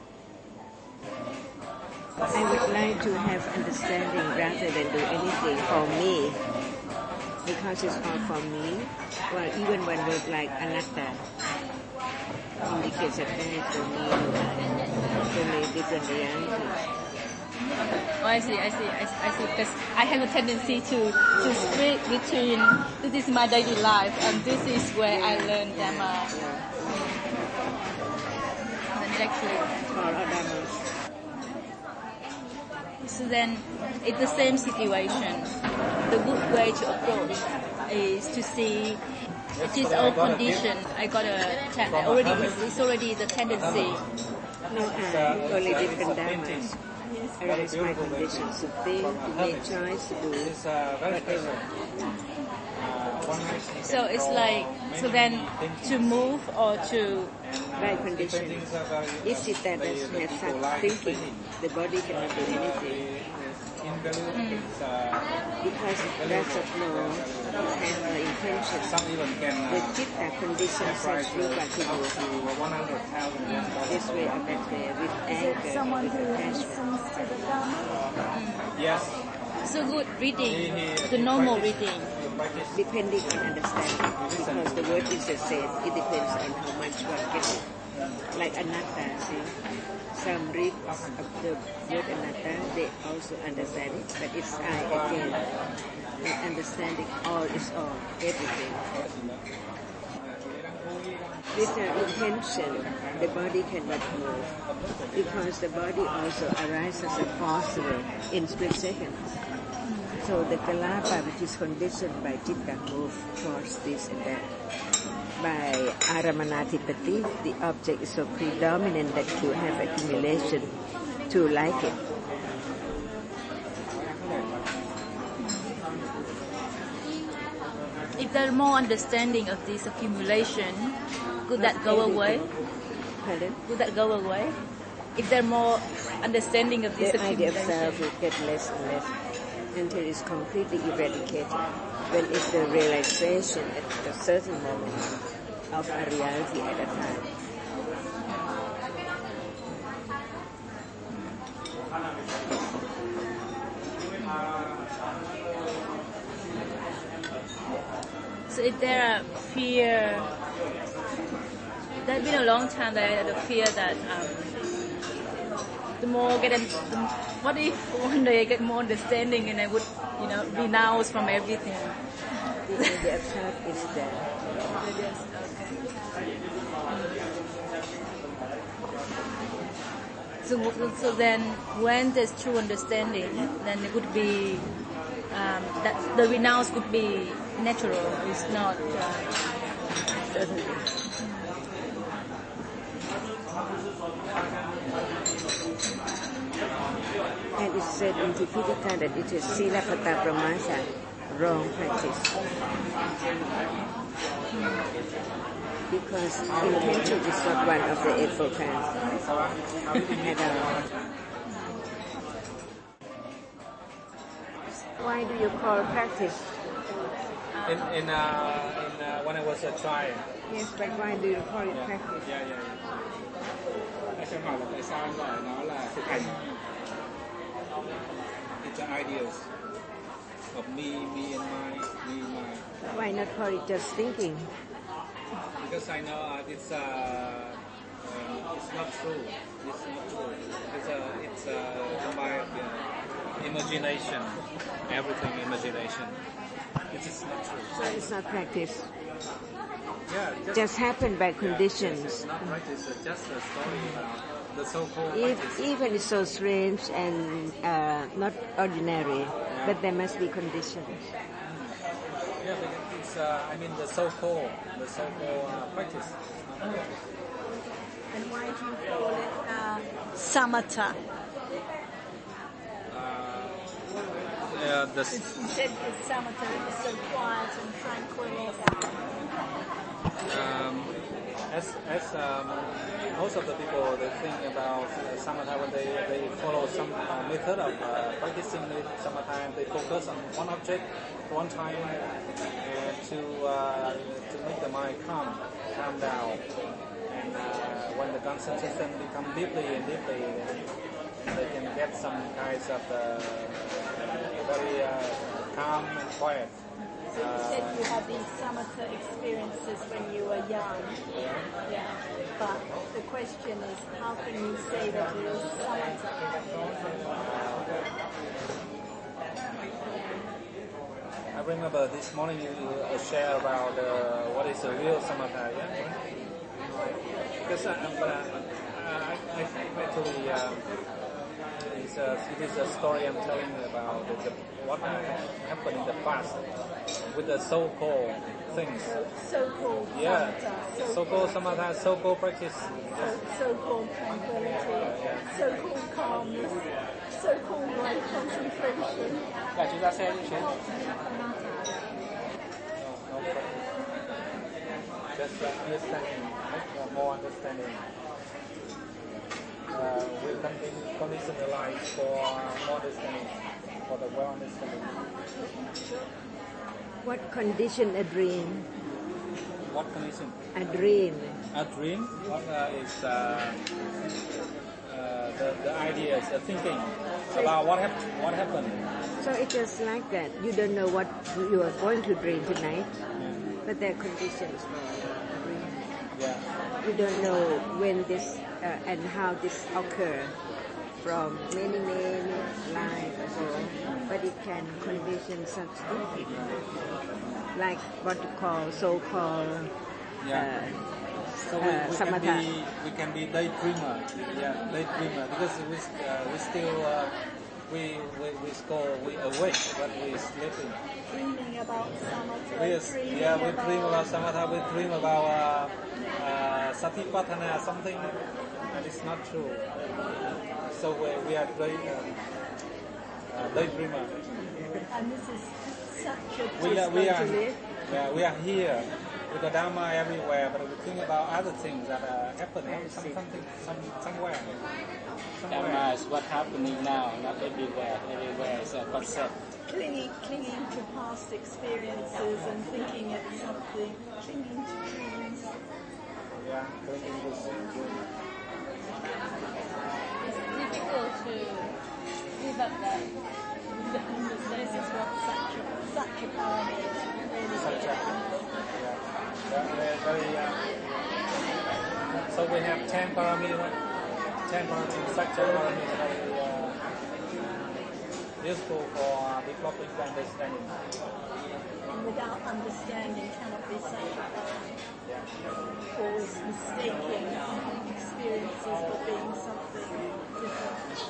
I would like to have understanding rather than do anything for me, because it's all for me. Well, even one word like anatta indicates that there is for me, for me different realities. Oh, I see, I see, I see, I see. Because I have a tendency to to split between this is my daily life and this is where I learn Dhamma. And actually, All are dhammas. so then it's the same situation. The good way to approach is to see it is all conditioned. I got a ten- I already it's, it's already the tendency. No I, only different dhammas. Arise my conditions to think, to make choice, to do whatever. So it's like so then to move or to Right condition. If Chitta doesn't have such thinking, the body cannot do anything. mm, Because it doesn't know, it has no intention. The Chitta conditions such rupa to move this way or that way with Is it anger, someone with who attachment. listens to the Dhamma? Yes. so good reading, the normal reading. Depending on understanding, because the word is the same, it depends on how much one gets it. Like anatta, see, some read of the word anatta, they also understand it, but it's I again. And understanding all is all, everything. Without intention, the body cannot move, because the body also arises as a force in split seconds. So the kalapa, which is conditioned by Chitta, move towards this and that. By Aramanatipati, the object is so predominant that you have accumulation to like it. If there is more understanding of this accumulation, could that go away? Pardon? Could that go away? If there is more understanding of this The idea of accumulation. self will get less and less until it's completely eradicated. When it's the realization at a certain moment of a reality at a time. So is there a fear? There's been a long time that I had a fear that um, the more get, an, the, what if one day I get more understanding and I would, you know, renounce from everything? The abstract is there. So, so then, when there's true understanding, then it would be um, that the renounce would be natural. It's not. Uh, Certainly. And it's said in Tipitaka that it is Silapata Pramasa, wrong practice. Because intention is not one of the Eightfold Paths at all. Why do you call practice? In in, uh, in uh, when I was a child. Yes, but why do you call it Yeah, practice? yeah, yeah. Em sẽ hỏi là tại sao anh gọi nó là thực hành? It's the ideas of me, me and my, me, my. Why not call it just thinking? Because I know uh, it's uh, uh, it's not true. It's not true. It's uh, it's uh, by uh, imagination. Everything imagination. It is not true. So it's not practice. Yeah, just, Just happened by yeah, conditions. yes, it's not practice. It's just a story about the so-called If, practice. even it's so strange and uh, not ordinary, but there must be conditions. Yeah, but it's uh, I mean the so-called the so-called uh, practice. And why do you call it uh, samatha? Uh, the You said that samatha is so quiet and tranquil. Um, as as um, most of the people they think about uh, samatha when they, they follow some uh, method of uh, practicing samatha, and they focus on one object one time and to uh, to make the mind calm calm down, and uh, when the concentration become deeply and deeply, then they can get some kinds of uh, very uh, calm and quiet. So you said you had these samatha experiences when you were young. Yeah. But the question is, how can you say that it is samatha? I remember this morning you uh, share about uh, what is a real samatha, yeah? Because uh, uh, I, I actually uh, it's a, it is a story I'm telling about the, what happened in the past with the so-called things. So, so-called Yeah, samatha, so-called samatha, so-called practice. so, so-called tranquility, so-called calmness, so-called light concentration. Và chúng ta xem như thế. No, no practice. Just uh, understanding, uh, more understanding. Uh, we continue condition the life for more understanding, for the well understanding. What condition a dream? What condition? A dream. A dream what, uh, is uh, uh, the, the ideas, the thinking about what, hap- what happened. So it is like that. You don't know what you are going to dream tonight, but there are conditions for a dream. Yeah. You don't know when this uh, and how this occur from many, many lives ago, but it can condition such thinking, like what you call so-called Yeah. uh, So we, uh, we can samatha. be we can be daydreamer, yeah, daydreamer because we uh, we still uh, we we we score we awake but we sleeping. Dreaming about samatha, Yes, dreaming yeah, we about... dream about samatha, we dream about uh, uh, satipatthana, something, and it's not true. So we we are day, uh, uh, daydreamer. And this is such a We are we are to live. yeah we are here with the Dharma everywhere, but we think about other things that are happening, some, something some somewhere. somewhere. Dharma is what happening now, not everywhere. Everywhere is a concept. Clinging, clinging to past experiences and thinking it's something, clinging to dreams. Yeah, clinging to dreams. It's difficult to give up that. This is what Satchiparami is really Satya. about. So we have ten paramis, right? ten paramis, such a paramis are very uh, useful for uh, developing the understanding. And without understanding cannot be such a paramita. Yeah. Always mistaking experiences for being something different.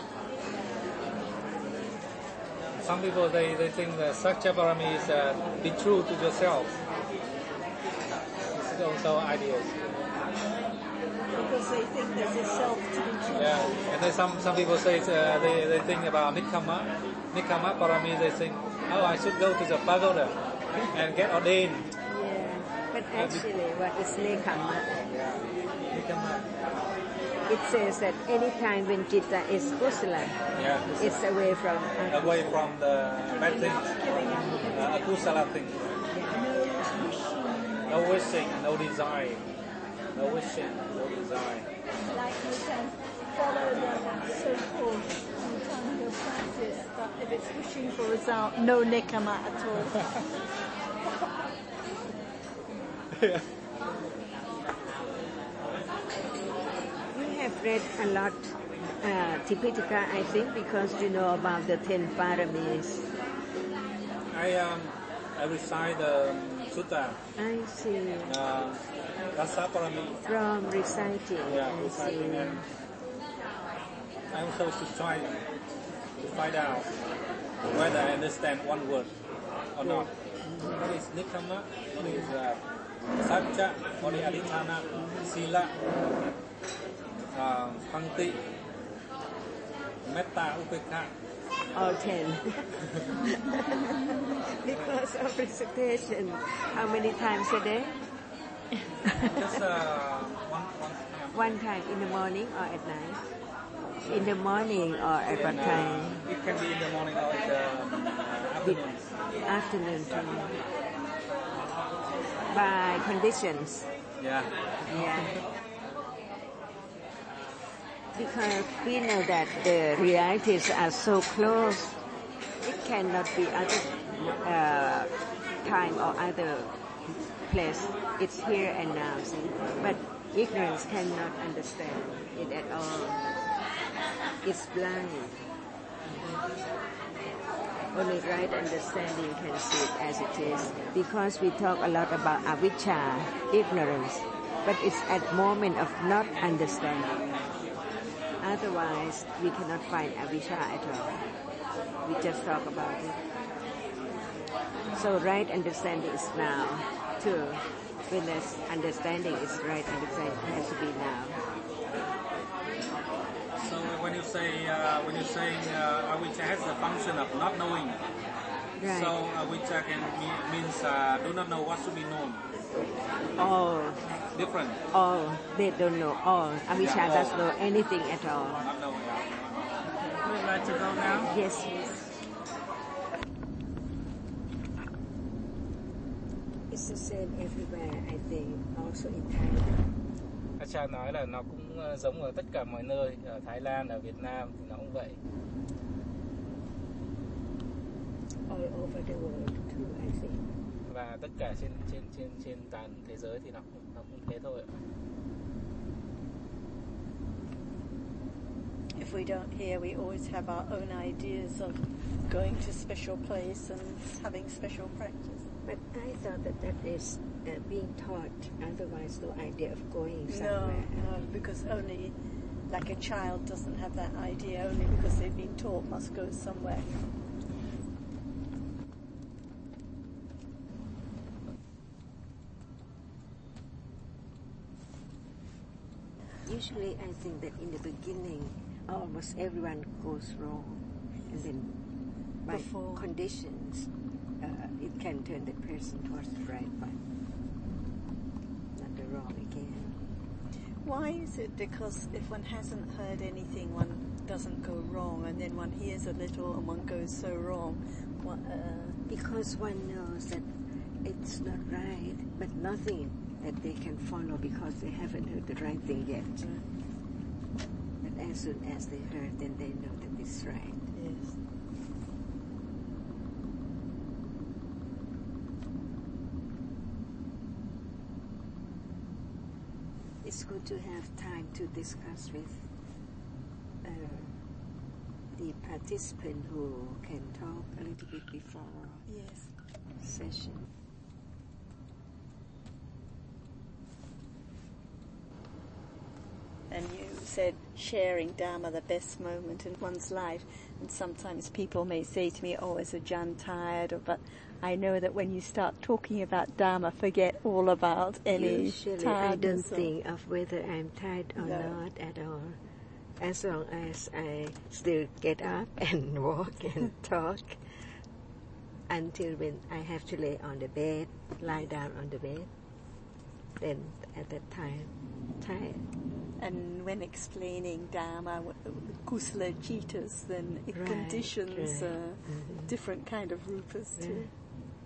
Some people they, they think that Sakya Parami is uh, be true to yourself. This is also ideas. Because they think there's a self to be true. Yeah, and then some some people say uh, they they think about Nikkama, Nikkama Parami. They think, oh, I should go to the pagoda and get ordained. Yeah, but actually, what is Nekama? Nikkama. It says that any time when Chitta is kusala, Yeah, it's away from away from the bad things, uh, akusala things. No wishing, no desire. No wishing, no desire. Like you can follow the so-called Tango practice, but if it's wishing for result, no nikama at all. You have read a lot uh, Tipitaka, I think, because you know about the ten paramis. I um I recite the sutta. I see. Uh, Rasa Parami. From reciting, Yeah, I see. reciting and I also to try to find out whether I understand one word or not. What is Nikkama? What is uh, Satcha? What is Adhitthana? Sila? Uh, Bhakti? Metta? Upekha? All ten. Because of recitation, how many times a day? Just uh, one, one time. One time in the morning or at night? In the morning or at what And, uh, time? it can be in the morning or in the uh, afternoon. Afternoon too. By conditions. Yeah. Yeah. Because we know that the realities are so close, it cannot be other uh, time or other place. It's here and now. See? But ignorance cannot understand it at all. It's blind. Only right understanding can see it as it is. Because we talk a lot about avijja, ignorance, but it's at moment of not understanding. Otherwise, we cannot find avijja at all. We just talk about it. So right understanding is now, too. When the understanding is right understanding, it has to be now. So when you say uh, when you're saying uh, avijja has the function of not knowing, Right. so avijja can mean, means uh, do not know what should be known. All, Different. all, they don't know all. Avijja Yeah, all. doesn't know anything at all. Not knowing. Yeah. Would you like to go now? Yes, yes. It's the same everywhere, I think, also in Thailand. Acha nói là nó cũng uh, giống ở tất cả mọi nơi, ở Thái Lan, ở Việt Nam thì nó cũng vậy. All over the world too, I think. Và tất cả trên trên trên trên toàn thế giới thì nó cũng nó cũng thế thôi. If we don't hear, we always have our own ideas of going to special place and having special practice. But I thought that that is uh, being taught, otherwise no idea of going No, somewhere. no, because only like a child doesn't have that idea, only because they've been taught must go somewhere. Usually I think that in the beginning, almost everyone goes wrong. And then by Before. conditions, uh, it can turn the person towards the right one, not the wrong again. Why is it? Because if one hasn't heard anything, one doesn't go wrong, and then one hears a little and one goes so wrong. One, uh, Because one knows that it's not right, but nothing that they can follow because they haven't heard the right thing yet. But as soon as they heard, then they know that it's right. yes. it's good to have time to discuss with uh, the participant who can talk a little bit before Yes. session. And you said sharing Dharma, the best moment in one's life. And sometimes people may say to me, oh, is Ajahn tired? Or, but I know that when you start talking about Dharma, forget all about any Usually tiredness. I don't or- think of whether I'm tired or No. not at all. As long as I still get up and walk and talk until when I have to lay on the bed, lie down on the bed, then at that time, tired. And when explaining Dharma, w- kusala citas, then it Right, conditions right. uh, Mhm. different kind of rupas Yeah. too.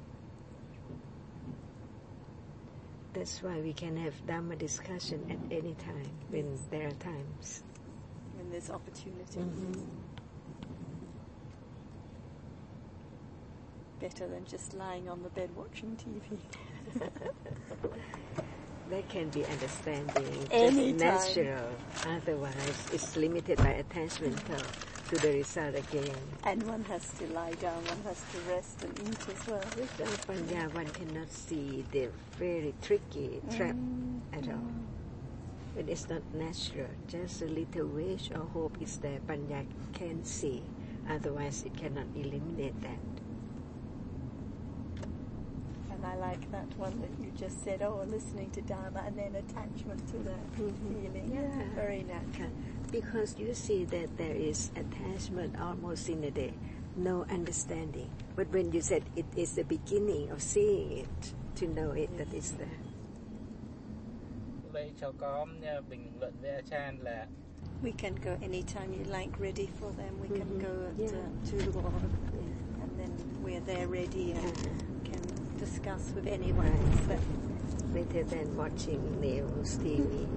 That's why we can have Dhamma discussion at any time when there are times. When there's opportunity. Mhm. Better than just lying on the bed watching T V. That can be understanding, Anytime. just natural. Otherwise, it's limited by attachment to, to the result again. And one has to lie down, one has to rest and eat as well. Without Panya, one cannot see the very tricky trap at all. When it's not natural, just a little wish or hope is there, Panya can see. Otherwise, it cannot eliminate that. And I like that one that you just said, oh, listening to Dharma and then attachment to that feeling. Yeah. Very natural. Because you see that there is attachment almost in a day, no understanding. But when you said it is the beginning of seeing it, to know it that it's there. Vậy cháu có uh, bình luận với Ajahn là We can go anytime you like, ready for them. We can Mhm. go at Yeah. uh, two or and then we're there ready and can discuss with anyone. Right. But Better than watching news, T V.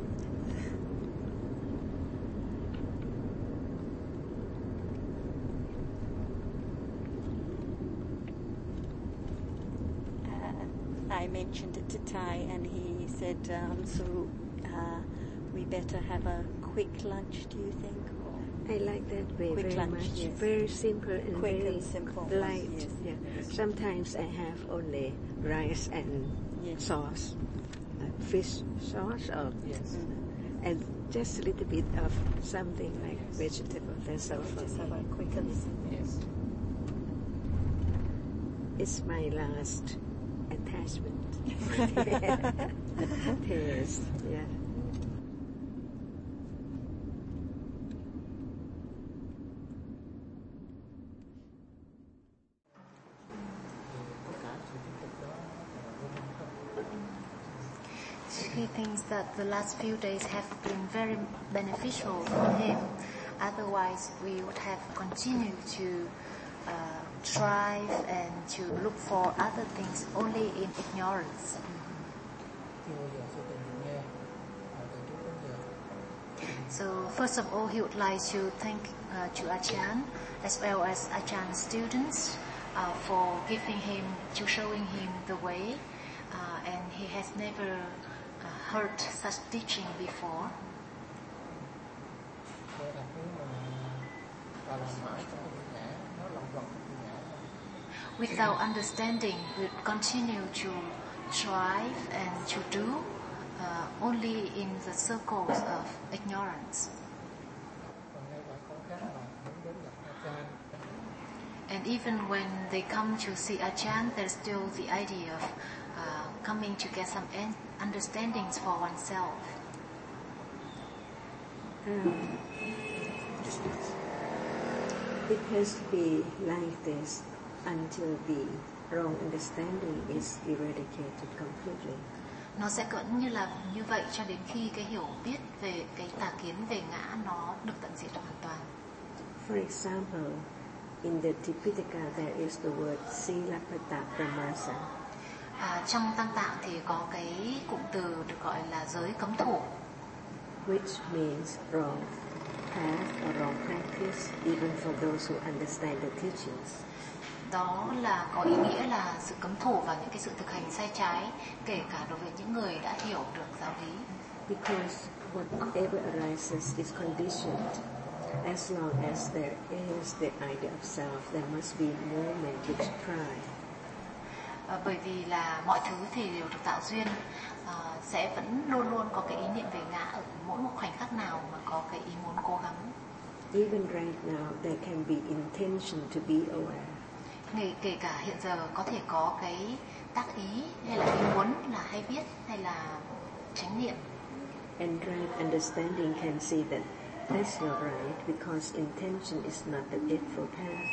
uh, I mentioned it to Tai, and he said, um, so uh, we better have a quick lunch, do you think? Or I like that way Quick very lunch, much. yes. Very simple and Quick very and simple. light. Yes. Yeah. Sometimes I have only rice and Yes. sauce, uh, fish sauce, or yes. and just a little bit of something like vegetable. That's all for Just have me. a quick and simple. Yes. It's my last attachment. Taste, yeah. He thinks that the last few days have been very beneficial for him. Otherwise, we would have continued to uh, strive and to look for other things only in ignorance. So first of all, he would like to thank uh, to Ajahn as well as Ajahn students uh, for giving him, to showing him the way, uh, and he has never uh, heard such teaching before. Đây là thứ mà ta làm mãi trong cái việc ngã, nó lòng vòng trong việc ngã. Without understanding, we continue to strive and to do uh, only in the circles of ignorance. Còn ngay cả con khác mà muốn đến gặp Ajahn, And even when they come to see Ajahn, there's still the idea of uh, coming to get some en- understandings for oneself. Um, it has to be like this until the wrong understanding is eradicated completely. Nó sẽ vẫn như là như vậy cho đến khi cái hiểu biết về cái tà kiến về ngã nó được tận diệt hoàn toàn. For example, in the Tipitaka there is the word Silapata Pramasa. À, trong Tam Tạng thì có cái cụm từ được gọi là giới cấm thủ, which means wrong path or wrong practice, even for those who understand the teachings. đó là có ý nghĩa là sự cấm thủ và những cái sự thực hành sai trái, kể cả đối với những người đã hiểu được giáo lý. Because whatever arises is conditioned. As long as there is the idea of self, there must be moment which try. À, bởi vì là mọi thứ thì đều được tạo duyên, à, sẽ vẫn luôn luôn có cái ý niệm về ngã ở mỗi một khoảnh khắc nào mà có cái ý muốn cố gắng. Even right now, there can be intention to be aware. Ngay kể cả hiện giờ có thể có cái tác ý hay là ý muốn là hay biết hay là chánh niệm. And right understanding can see that that's not right because intention is not the eightfold path.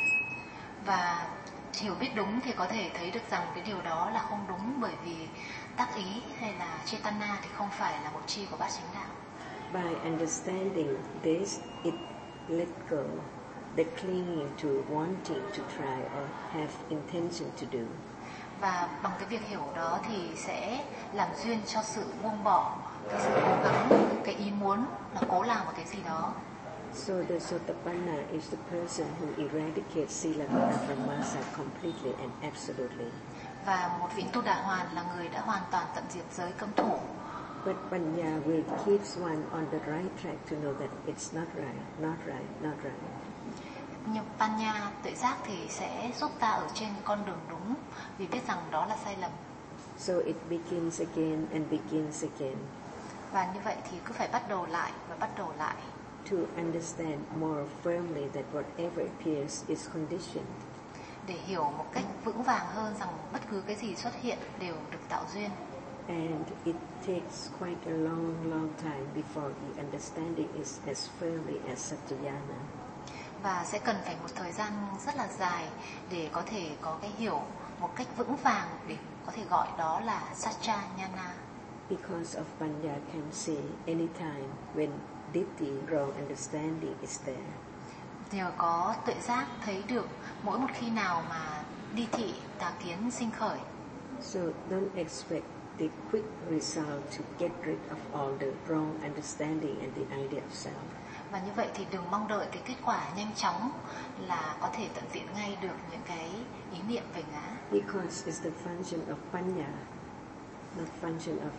Và hiểu biết đúng thì có thể thấy được rằng cái điều đó là không đúng, bởi vì tác ý hay là Chetana thì không phải là một chi của bát chánh đạo. By understanding this, it let go the clinging to wanting to try or have intention to do. Và bằng cái việc hiểu đó thì sẽ làm duyên cho sự buông bỏ cái sự cố gắng, cái ý muốn là cố làm một cái gì đó. So the Sotapanna is the person who eradicates sila paramasa completely and absolutely. Và một vị Tu Đà Hoàn là người đã hoàn toàn tận diệt giới cấm thủ. But Panya will keep one on the right track to know that it's not right, not right, not right. Nhưng Panya, tuệ giác thì sẽ giúp ta ở trên con đường đúng, vì biết rằng đó là sai lầm. So it begins again and begins again. Và như vậy thì cứ phải bắt đầu lại và bắt đầu lại. To understand more firmly that whatever appears is conditioned. Để hiểu một cách vững vàng hơn rằng bất cứ cái gì xuất hiện đều được tạo duyên. And it takes quite a long, long time before the understanding is as firmly as Satyayana. Và sẽ cần phải một thời gian rất là dài để có thể có cái hiểu một cách vững vàng để có thể gọi đó là Satchayana. Because of Panya can see anytime when Ditti, wrong understanding is there. Nhờ có tuệ giác thấy được mỗi một khi nào mà đi thị, tà kiến sinh khởi. So don't expect the quick result to get rid of all the wrong understanding and the idea of self. Và như vậy thì đừng mong đợi cái kết quả nhanh chóng là có thể tận diệt ngay được những cái ý niệm về ngã. Because it's the function of Panya, not function of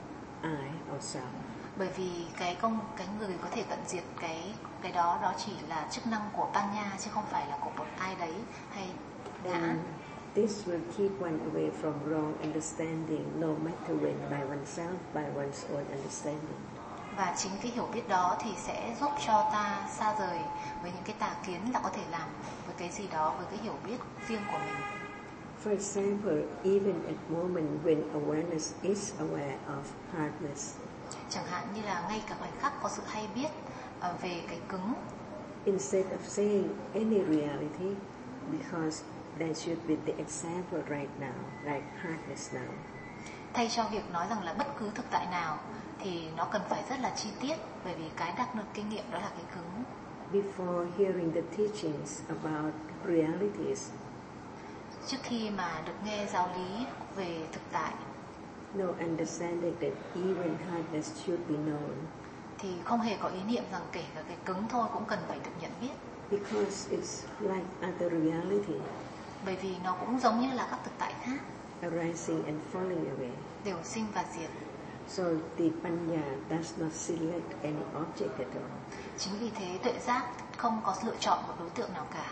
I or self. Bởi vì cái công cái người có thể tận diệt cái cái đó đó chỉ là chức năng của Panya chứ không phải là của một ai đấy hay ngã. And this will keep one away from wrong understanding, no matter when by oneself, by one's own understanding. Và chính cái hiểu biết đó thì sẽ giúp cho ta xa rời với những cái tà kiến là có thể làm với cái gì đó với cái hiểu biết riêng của mình. For example, even at moment when awareness is aware of hardness. Chẳng hạn như là ngay cả khoảnh khắc có sự hay biết uh, về cái cứng. Instead of saying any reality, because that should be the example right now, like hardness now. Thay cho việc nói rằng là bất cứ thực tại nào thì nó cần phải rất là chi tiết, bởi vì cái đặc được kinh nghiệm đó là cái cứng. Before hearing the teachings about realities, trước khi mà được nghe giáo lý về thực tại, no understanding that even hardness should be known. Thì không hề có ý niệm rằng kể cả cái cứng thôi cũng cần phải được nhận biết. Because it's like other reality. Bởi vì nó cũng giống như là các thực tại khác. Arising and falling away. Đều sinh và diệt. So the Panya does not select any object at all. Chính vì thế tuệ giác không có lựa chọn một đối tượng nào cả.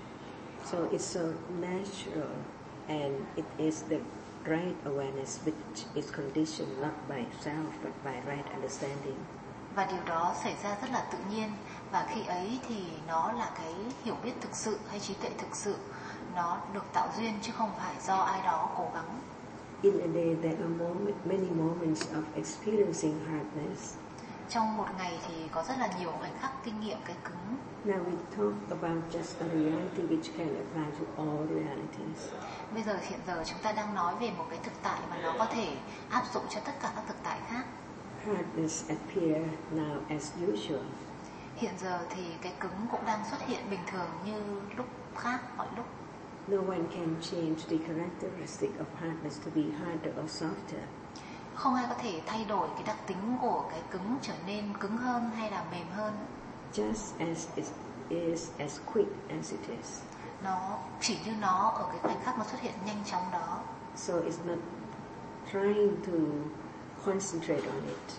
So it's so natural and it is the right awareness which is conditioned not by self but by right understanding. Và điều đó xảy ra rất là tự nhiên, và khi ấy thì nó là cái hiểu biết thực sự hay trí tuệ thực sự, nó được tạo duyên chứ không phải do ai đó cố gắng. In a day there are moment, many moments of experiencing hardness. Trong một ngày thì có rất là nhiều khoảnh khắc kinh nghiệm cái cứng. Now we talk about just a reality which can apply to all realities. Bây giờ hiện giờ chúng ta đang nói về một cái thực tại mà nó có thể áp dụng cho tất cả các thực tại khác. Hardness appear now as usual. Hiện giờ thì cái cứng cũng đang xuất hiện bình thường như lúc khác mọi lúc. No one can change the characteristic of hardness to be harder or softer. Không ai có thể thay đổi cái đặc tính của cái cứng trở nên cứng hơn hay là mềm hơn. Just as it is as quick as it is. Nó chỉ như nó ở cái khoảnh khắc nó xuất hiện nhanh chóng đó. So it's not trying to concentrate on it.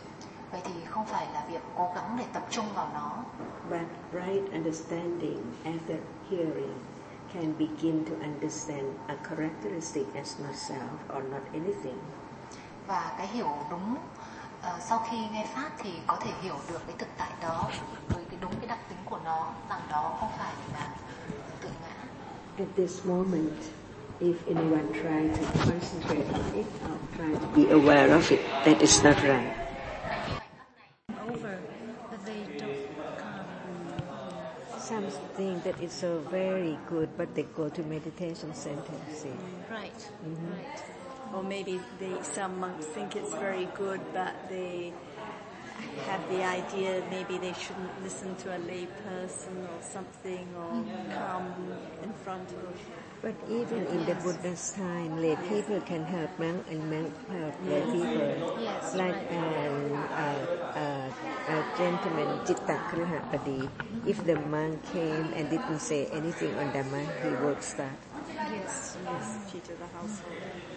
Vậy thì không phải là việc cố gắng để tập trung vào nó. But right understanding after hearing can begin to understand a characteristic as not self or not anything. Và cái hiểu đúng uh, sau khi nghe pháp thì có thể hiểu được cái thực tại đó với cái đúng cái đặc tính của nó, rằng đó không phải là tự ngã. At this moment, if anyone tries to concentrate on it or try to be aware of it, that is not right. Over, but they don't come. Some think that it's so very good, but they go to meditation center. See? Right, Mm-hmm. right. Or maybe they, some monks think it's very good, but they have the idea maybe they shouldn't listen to a lay person or something, or come in front of. But even in the Buddha's time, lay people can help monk and monk help lay people. Yes, like right. an, uh, uh, a gentleman, Citta Krihapadi, if the monk came and didn't say anything on Dhamma, he would start. Yes, Yes, Peter the household.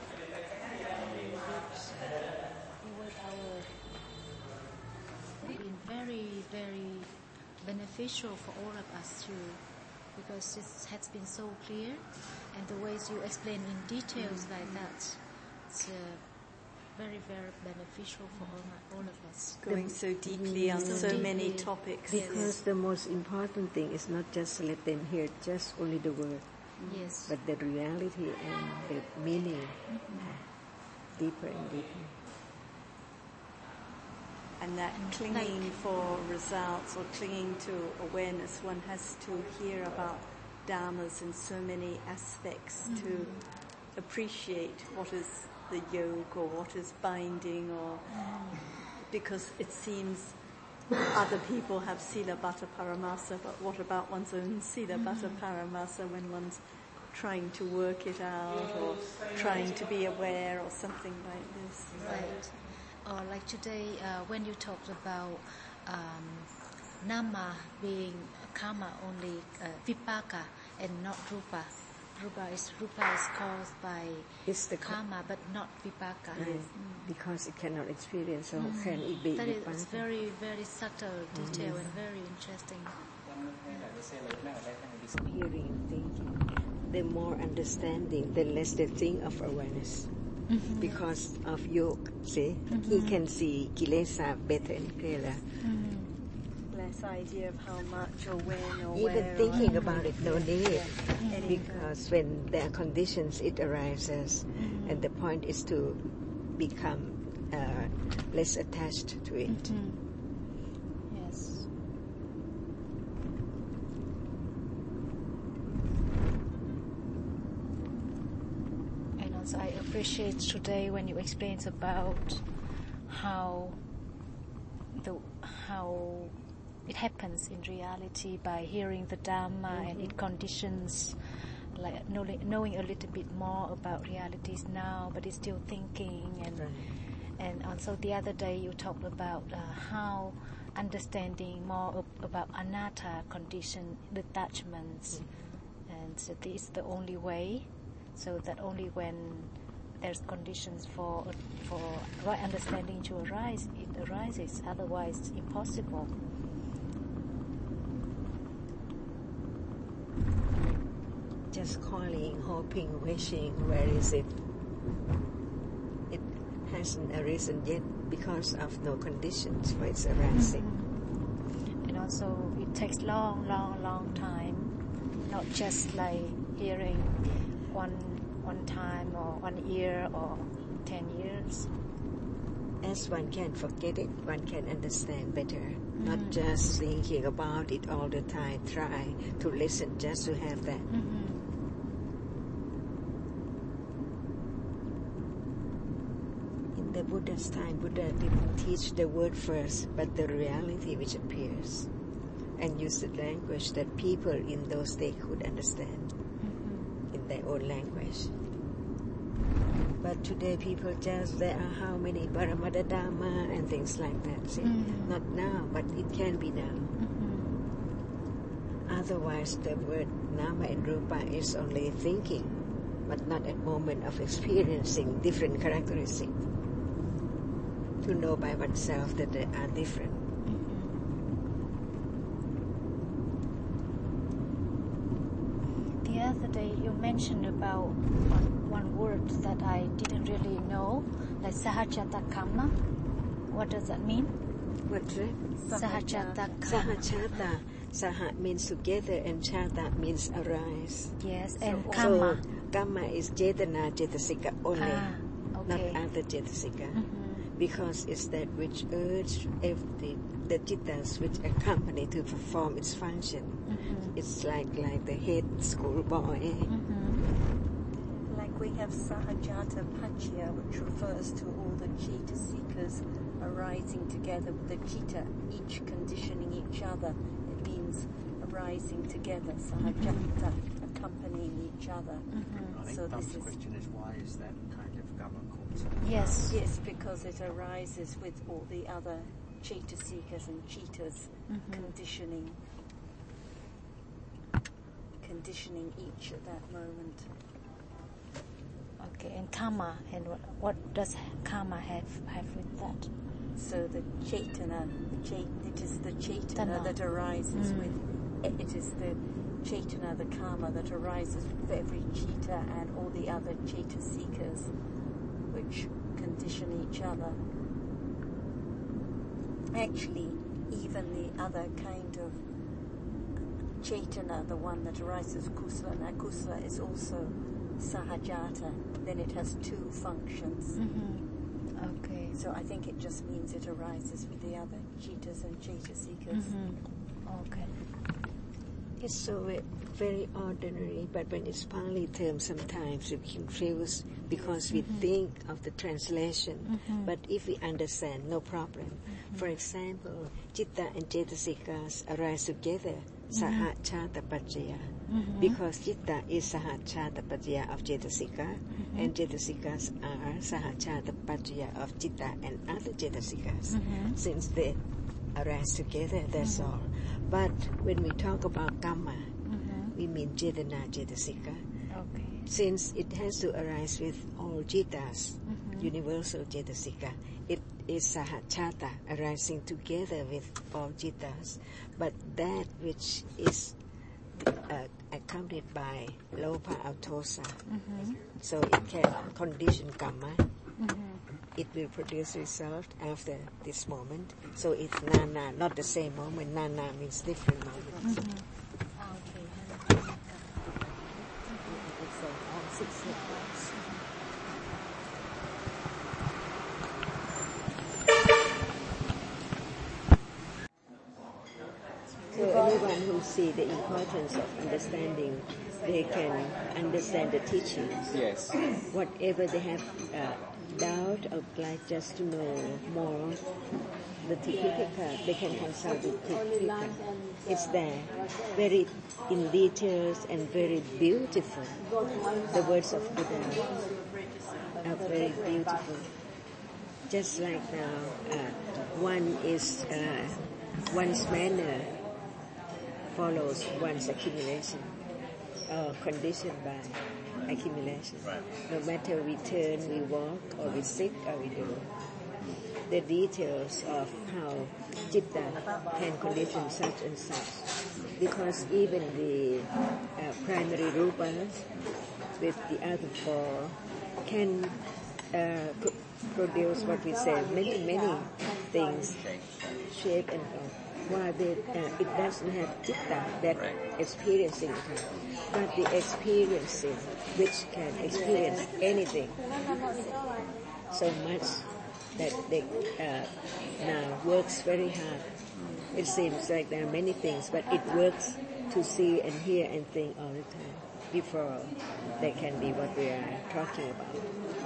Been very, very beneficial for all of us too, because it has been so clear, and the ways you explain in details like that, it's uh, very, very beneficial for all, all of us. Going so deeply on So so deeply. many topics. Because the most important thing is not just to let them hear just only the word, Yes. but the reality and the meaning deeper and deeper. And that clinging for results or clinging to awareness, one has to hear about dharmas in so many aspects mm-hmm. to appreciate what is the yoke or what is binding, or mm-hmm. because it seems other people have Sila Bhatta Paramasa, but what about one's own Sila Bhatta Paramasa when one's trying to work it out or trying to be aware or something like this? Right. Or like today, uh, when you talked about um, nama being karma only, uh, vipaka and not rupa. Rupa is rupa is caused by It's the karma, but not vipaka. Right. Mm. Because it cannot experience, so mm. can it be That is vipaka? very, very subtle detail mm. and very interesting. Hearing, thinking. The more understanding, the less the thing of awareness. Mm-hmm. Because of yoga, see, mm-hmm. he can see kilesa better and clearer. Mm-hmm. Less idea of how much or when or Even where. thinking or about it, no need. Yeah. Mm-hmm. Because when there are conditions, it arises, mm-hmm. and the point is to become uh, less attached to it. Mm-hmm. Yes. So I appreciate today when you explained about how the how it happens in reality by hearing the Dhamma mm-hmm. and it conditions, like knowing a little bit more about realities now, but it's still thinking. And right. and also the other day you talked about uh, how understanding more ab- about anatta condition, detachments, mm-hmm. and so this is the only way. So that only when there's conditions for for right understanding to arise, it arises. Otherwise, it's impossible. Just calling, hoping, wishing, where is it? It hasn't arisen yet because of no conditions for its arising. Mm-hmm. And also, it takes long, long, long time. Not just like hearing one one time or one year or ten years. As one can forget it, one can understand better. Mm-hmm. Not just thinking about it all the time. Try to listen just to have that. Mm-hmm. In the Buddha's time, Buddha didn't teach the word first, but the reality which appears, and used the language that people in those days could understand. In their own language. But today people just, there are how many Paramada Dhamma and things like that. See? Mm-hmm. Not now, but it can be now. Mm-hmm. Otherwise the word Nama and Rupa is only thinking, but not a moment of experiencing different characteristics. to know by oneself that they are different. The other day you mentioned about one, one word that I didn't really know, like Sahajata Kamma. What does that mean? What, right? Sahajata Kamma. Sahajata. Saha means together and chata means arise. Yes, and so, Kamma. So, Kamma is Cetana Cetasika only, ah, okay. not other Cetasika. Mm-hmm. Because it's that which urge every, the Cittas which accompany to perform its function. Mm-hmm. It's like like the head schoolboy. Mm-hmm. Like we have Sahajata Pachya, which refers to all the Citta seekers arising together with the Citta, each conditioning each other. It means arising together, Sahajata, accompanying each other. Mm-hmm. I think So Tom's this is question is why is that kind of Kamma called? Yes. Yes, because it arises with all the other Citta seekers and Cittas Mm-hmm. conditioning, conditioning each at that moment. Okay, and Kamma, and what, what does Kamma have have with that? So the Chaitana, the Chait, it is the Chaitana Tana. that arises Mm. with, it is the Chaitana, the Karma that arises with every Citta and all the other Citta seekers, which condition each other. Actually, even the other kind of Chaitana, the one that arises Kusala and Akusala, is also Sahajata. Then it has two functions. Mm-hmm. Okay. So I think it just means it arises with the other Cittas and Citta seekers. Mm-hmm. Okay. It's so ve- very ordinary, but when it's Pali term, sometimes we confuse because we Mm-hmm. think of the translation. Mm-hmm. But if we understand, no problem. Mm-hmm. For example, Citta and Cetasikas arise together, Saha Chata Pachaya. Mm-hmm. Because Citta is Saha Chata Pachaya of Cetasika, Mm-hmm. and Cetasikas are Saha Chata Pachaya of Citta and other Cetasikas. Mm-hmm. Since they arise together, that's Mm-hmm. all. But when we talk about Kamma, Mm-hmm. we mean Cetana Cetasika. Okay. Since it has to arise with all Cittas, Mm-hmm. universal Cetasika, it is Sahachata, arising together with all Cittas. But that which is uh, accompanied by Lopa Autosa, Mm-hmm. so it can condition Kamma. Mm-hmm. It will produce result after this moment. So it's Nana, not the same moment. Nana means different moments. Mm-hmm. So all six levels. So anyone who see the importance of understanding, they can understand the teachings. Yes. Whatever they have uh, doubt or like just to know more, the Tipitaka, they can consult the Tipitaka. It's there, very in details and very beautiful. The words of Buddha are very beautiful. Just like now, uh, one is uh, one's manner follows one's accumulation, or conditioned by accumulation. No matter we turn, we walk, or we sit, or we do. The details of how Citta can condition such and such. Because even the uh, primary rupas with the other four can uh, p- produce what we say, many, many things, shape and form. While they, uh, it doesn't have Citta that experiencing it, but the experiencing which can experience anything so much that they uh, now works very hard. It seems like there are many things, but it works to see and hear and think all the time before they can be what we are talking about.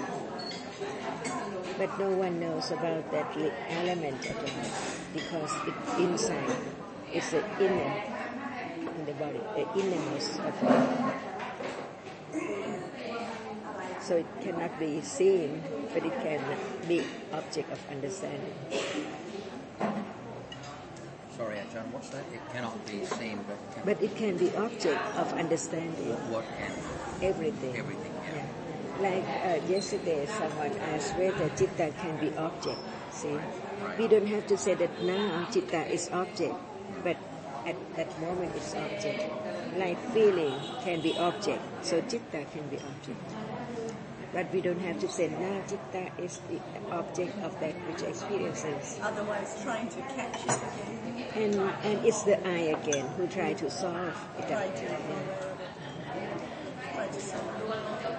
But no one knows about that li- element at all because it's inside. It's the inner in the body, the innermost of it. So it cannot be seen, but it can be object of understanding. Sorry, Ajahn, what's that? It cannot be seen, but can But it can be object of understanding. what can? Everything. Everything, yeah. Yeah. Like uh, yesterday, someone asked whether Citta can be object. See, we don't have to say that now citta is object, but at that moment it's object. Like feeling can be object, so citta can be object. But we don't have to say now citta is the object of that which experiences. Otherwise, trying to catch it again. And and it's the I again who try to solve it. Try to, try to solve it.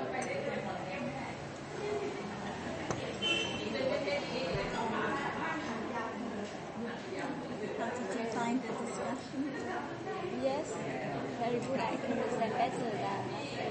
How did you find the discussion? Yes, very good. I can understand better that.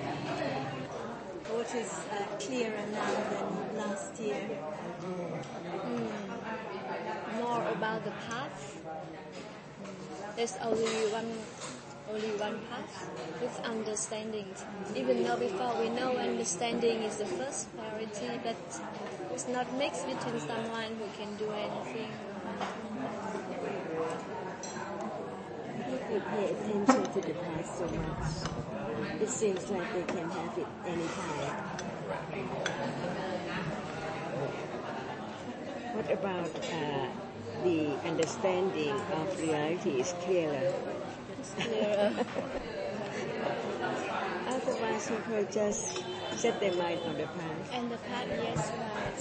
What is uh, clearer now than last year? Mm. More about the path. There's only one, only one path with understanding. Even though before we know understanding is the first priority, but it's not mixed between someone who can do anything. If we pay attention to the past so much, it seems like they can have it anytime. What about uh, the understanding of reality is clearer? It's clearer. Otherwise, people just set their mind on the past. And the path, yes,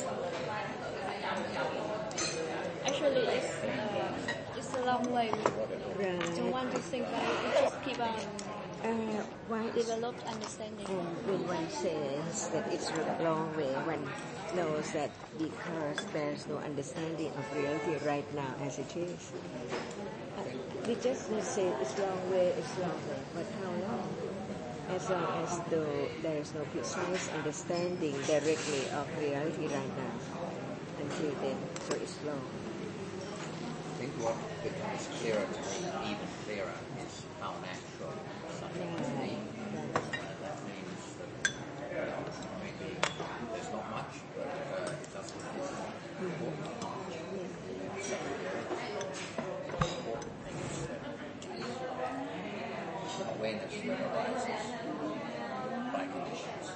right. Actually, it's uh, it's a long way. Right. Don't want to think about it. We just keep on uh, why developed understanding. When one says that it's a long way, one knows that because there's no understanding of reality right now as it is. Uh, we just not say it's long way, it's long way, but how long? As long as though there is no precise understanding directly of reality right now. Until then, so it's long. I think what becomes clearer to me, even clearer, is how natural something is being. Uh, that means that uh, maybe there's not much, but uh, it doesn't mean important not much. Important thing is that awareness that arises by conditions.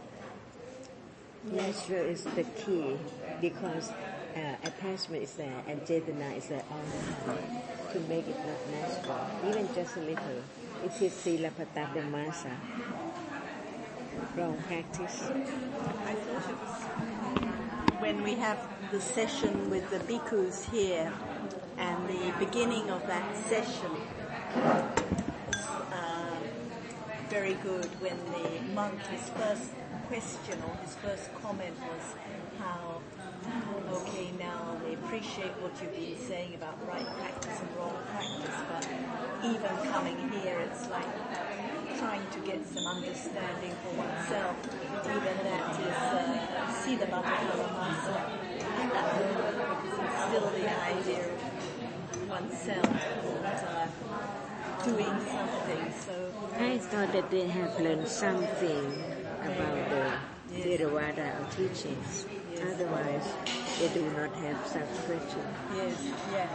Natural is the key because uh, attachment is there and Cetana is there all the time to make it not natural, even just a little. It is Silapata Dhammasa, wrong practice. I thought it was when we have the session with the bhikkhus here and the beginning of that session was uh, very good when the monk, his first question or his first comment was how, okay, now they appreciate what you've been saying about right practice and wrong practice, but even coming here, it's like trying to get some understanding for oneself. Even that is uh, Siddhamata Dhammasa, because it's still the idea of oneself and uh, doing something. So I thought that they have learned something about the Theravada teachings. Yes. Otherwise, they do not have such questions. Yes, yeah.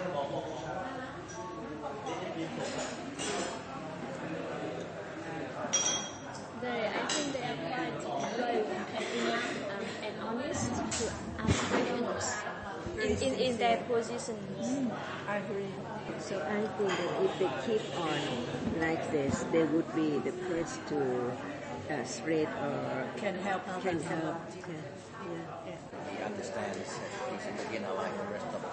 They, I think they are quite brave and enough um, and honest to ask questions in, in, in their positions. Mm, I agree. So I think that if they keep on like this, they would be the first to uh, spread or can help others. Can help. Yeah. Yeah. He understands that he's a beginner like the rest of us.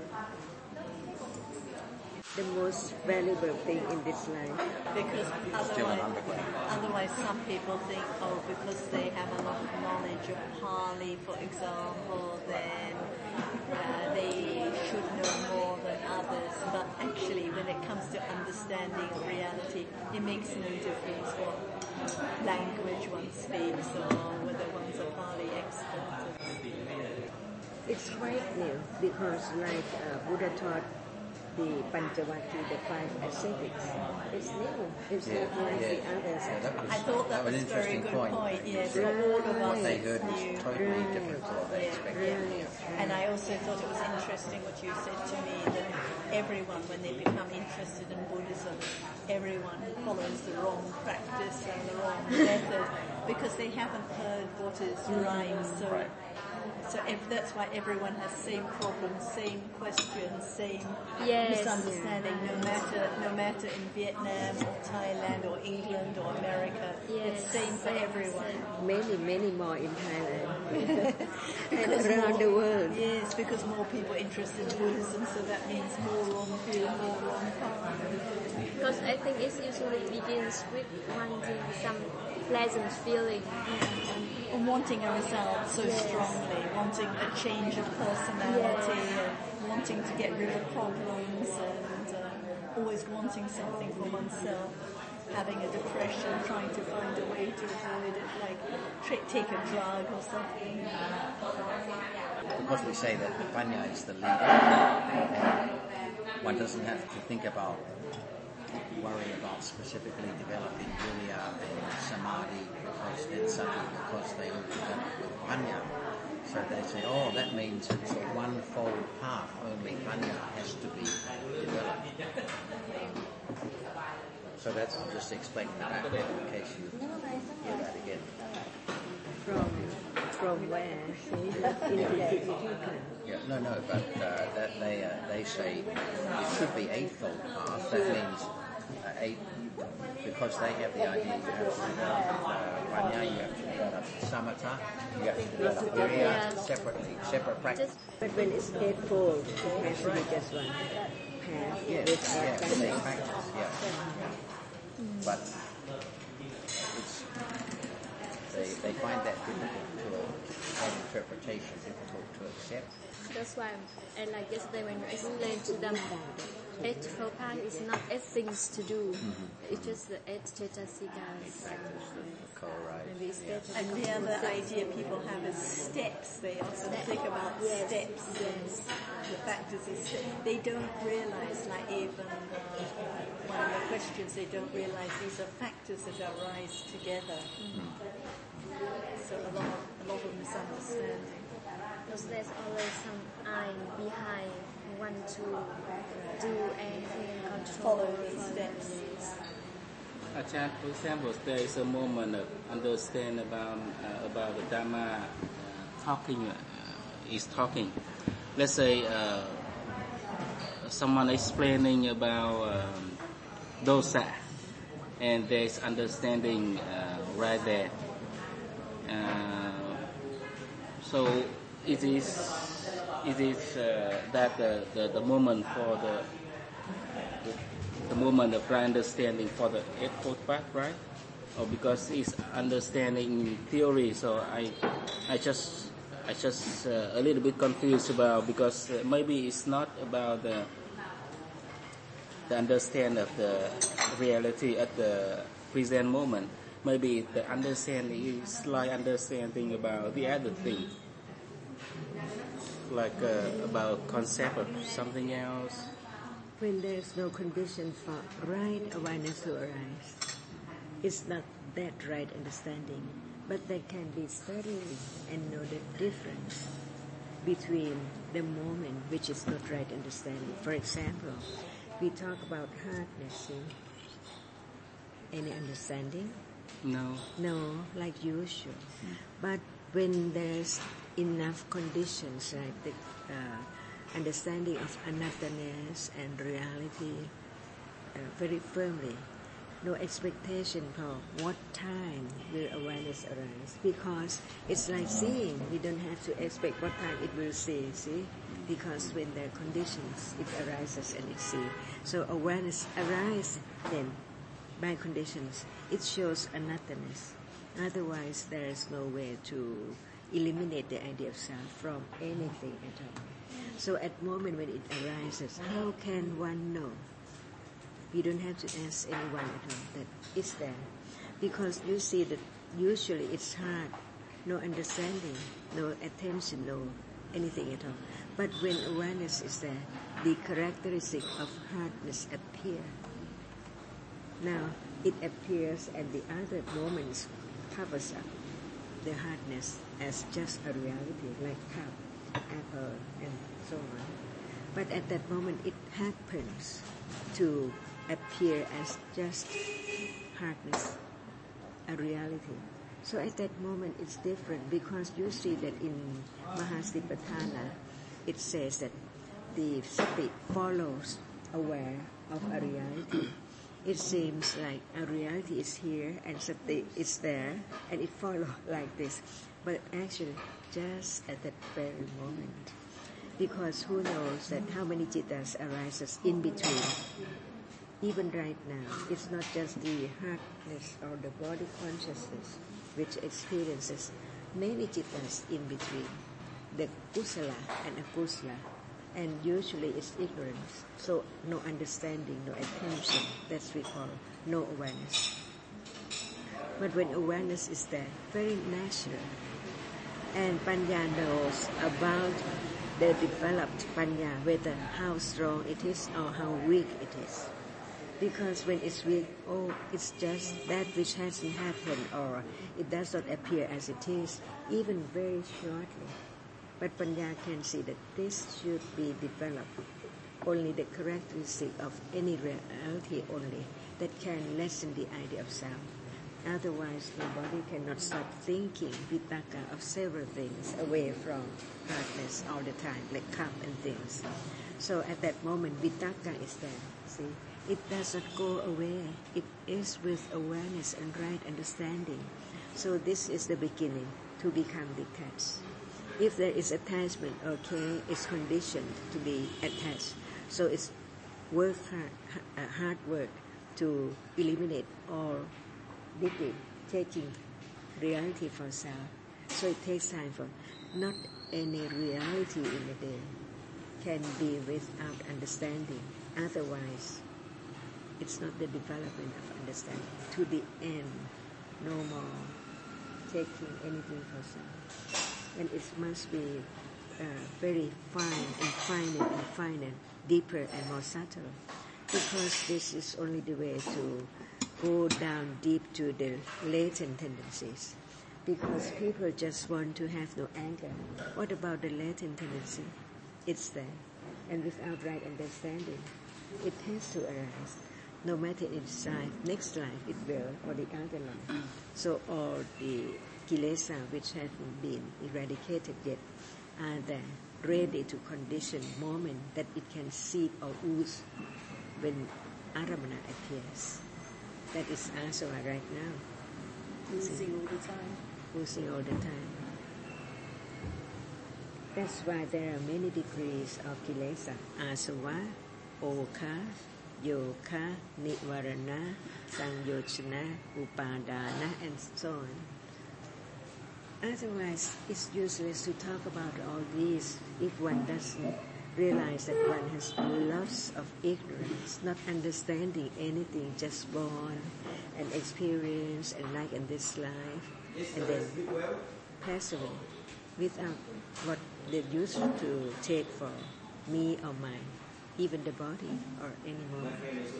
The most valuable thing in this life. Because Still an otherwise, undergrad. otherwise some people think, oh, because they have a lot of knowledge of Pali, for example, then uh, they should know more than others. But actually, when it comes to understanding of reality, it makes no difference what language one speaks or whether one's a Pali expert. It's quite new because like uh, Buddha taught the Panchavati, the five ascetics. It's new. It's Yeah, not like yeah. the others. Yeah, that was, I thought that was was an a very interesting good point. point. Yes, Right. for all of us. What they heard it's was new. totally Right. different to what they Yeah, expected. Right. And I also thought it was interesting what you said to me, that everyone, when they become interested in Buddhism, everyone follows the wrong practice and the wrong method. because they haven't heard what is right. So, Right. so if that's why everyone has same problems, same questions, same Yes. misunderstanding. No matter, no matter in Vietnam or Thailand or England or America, it's Yes. same for everyone. Many, many more in Thailand and Because around more- the world. Yes, because more people are interested in Buddhism, so that means more wrong view, more wrong path. Because I think it usually begins with wanting some pleasant feeling. And wanting a result so Yes. strongly, wanting a change of personality, and wanting to get rid of problems, and uh, always wanting something for oneself, having a depression, trying to find a way to avoid it, like tra- take a drug or something. Because we say that Panya is the leader, and one doesn't have to think about worry about specifically developing Viriya and Samadhi because then sati because they all develop with Panya. So they say, oh, that means it's a one-fold path, only Panya has to be developed. So that's just explaining the background in case you hear that again. From from where? See, in Tipitaka. Yeah, no, no, but uh, that they uh, they say it should be eightfold path. That means uh, eight, because they have the idea you have to develop uh, Panya, you have to develop Samatha, you have to develop Viriya separately, separate practice. But when it's eightfold, it has to be just one path Yes, with yeah, our same practice. practice, yeah. But it's, they they find that difficult to an interpretation, difficult to accept. That's why I like yesterday when you explained to them eight path is not eight things to do. It's just the eight cetasikas. Co-arise. Maybe it's Yeah. eight And the other idea people have is steps. They often think about Yes. steps. Yes. The factors is they don't realize, like even uh, one of the questions, they don't realize these are factors that arise together. So a lot, of, a lot of misunderstanding. Because there's always some eye behind who want to do anything and control. Follow these steps. Ajahn, for example, there is a moment of understand about uh, about the Dhamma talking uh, is talking. Let's say uh, someone explaining about um, dosa, and there's understanding uh, right there. Uh, so it is it is uh, that the, the the moment for the the, the moment of right understanding for the eightfold path, right? Or because it's understanding theory, so I I just I just uh, a little bit confused about, because uh, maybe it's not about the the understand of the reality at the present moment. Maybe the understanding is like understanding about the other thing, like uh, about concept of something else. When there's no condition for right awareness to arise, it's not that right understanding, but there can be study and know the difference between the moment which is not right understanding. For example, we talk about hardness. See? Any understanding? No. No, like usual. But when there's enough conditions, like the uh, understanding of anothernesss and reality uh, very firmly, no expectation for what time will awareness arise, because it's like seeing. We don't have to expect what time it will see, see? Because when there are conditions, it arises and it see. So awareness arises then by conditions. It shows anothernesss. Otherwise, there is no way to eliminate the idea of self from anything at all. So at the moment when it arises, how can one know? We don't have to ask anyone at all that it's there. Because you see that usually it's hard, no understanding, no attention, no anything at all. But when awareness is there, the characteristic of hardness appear. Now, it appears at the other moments covers up the hardness as just a reality, like cup, apple, and so on. But at that moment, it happens to appear as just hardness, a reality. So at that moment it's different, because you see that in Mahasatipatthana it says that the sati follows aware of a reality. It seems like a reality is here and sati is there and it follows like this. But actually just at that very moment. Because who knows that how many cittas arises in between. Even right now, it's not just the heartness or the body consciousness which experiences many cittas in between, the kusala and akusala, and usually it's ignorance, so no understanding, no attention, that's we call no awareness. But when awareness is there, very natural, and panya knows about the developed panya, whether how strong it is or how weak it is. Because when it's weak, oh, it's just that which hasn't happened, or it does not appear as it is, even very shortly. But Panya can see that this should be developed. Only the characteristic of any reality only that can lessen the idea of sound. Otherwise, the body cannot stop thinking vitaka of several things away from darkness all the time, like cup and things. So at that moment, vitaka is there, see? It does not go away. It is with awareness and right understanding. So this is the beginning to become detached. If there is attachment, okay, it's conditioned to be attached. So it's work hard, hard work to eliminate all digging, taking reality for self. So it takes time for not any reality in the day can be without understanding. Otherwise, it's not the development of understanding. To the end, no more taking anything for self. And it must be uh, very fine and finer and finer, deeper and more subtle. Because this is only the way to go down deep to the latent tendencies. Because people just want to have no anger. What about the latent tendency? It's there. And without right understanding, it has to arise. No matter in this life, next life it will, or the other life. So all the kilesa which haven't been eradicated yet are there, ready to condition moment that it can seep or ooze when aramana appears. That is asava right now. Oozing all the time. Oozing all the time. That's why there are many degrees of kilesa. Asava, okha, Yoka, Nivarana, Sanyochana, Upadana, and so on. Otherwise, it's useless to talk about all these if one doesn't realize that one has lots of ignorance, not understanding anything, just born and experience and like in this life, and then pass away without what they used to take for me or mine. Even the body or any more.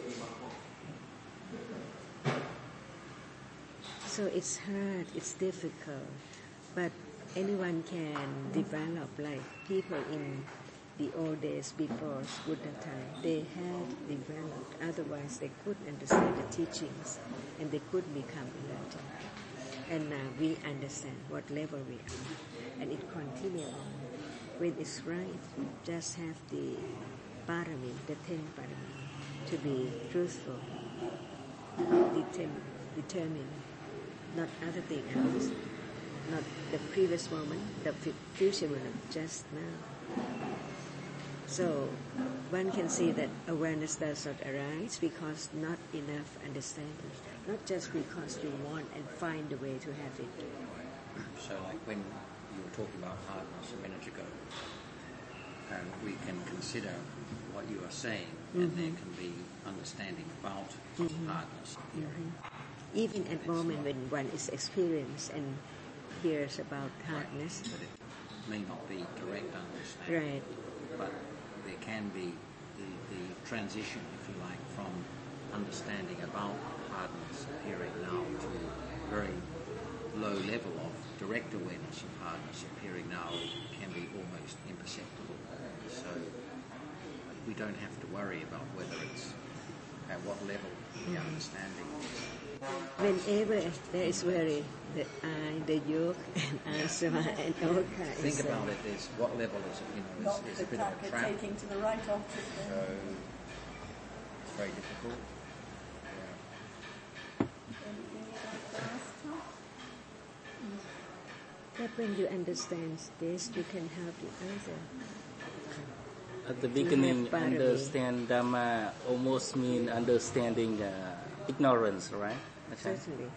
So it's hard, it's difficult, but anyone can develop, like people in the old days before Buddha time, they had developed, otherwise they couldn't understand the teachings and they could become enlightened. And now we understand what level we are, and it continues on. When it's right, just have the parami, the ten parami, to be truthful, determined, determined, not other thing else, not the previous moment, the future moment, just now. So one can see that awareness does not arise because not enough understanding, not just because you want and find a way to have it. So like when you were talking about hardness a minute ago, and we can consider what you are saying, mm-hmm. and there can be understanding about mm-hmm. hardness here. Mm-hmm. Even at the moment when one is experienced and hears about hardness. But it may not be direct understanding. Right. But there can be the, the transition, if you like, from understanding about hardness appearing now to very low level of direct awareness of hardness appearing now can be almost imperceptible. So we don't have to worry about whether it's at what level the understanding is. Whenever there is worry, the I, the yoke, and asava, and oka. Think is, about uh, it. Is what level is it? You know, Not is, is the a bit of a tracker trap. taking to the right of it. So it's very difficult. Yeah. Anything you'd like to ask, Tom? But when you understand this, you can help the other. At the beginning, have parami. understand Dhamma almost mean understanding uh, ignorance, right? Okay. Certainly.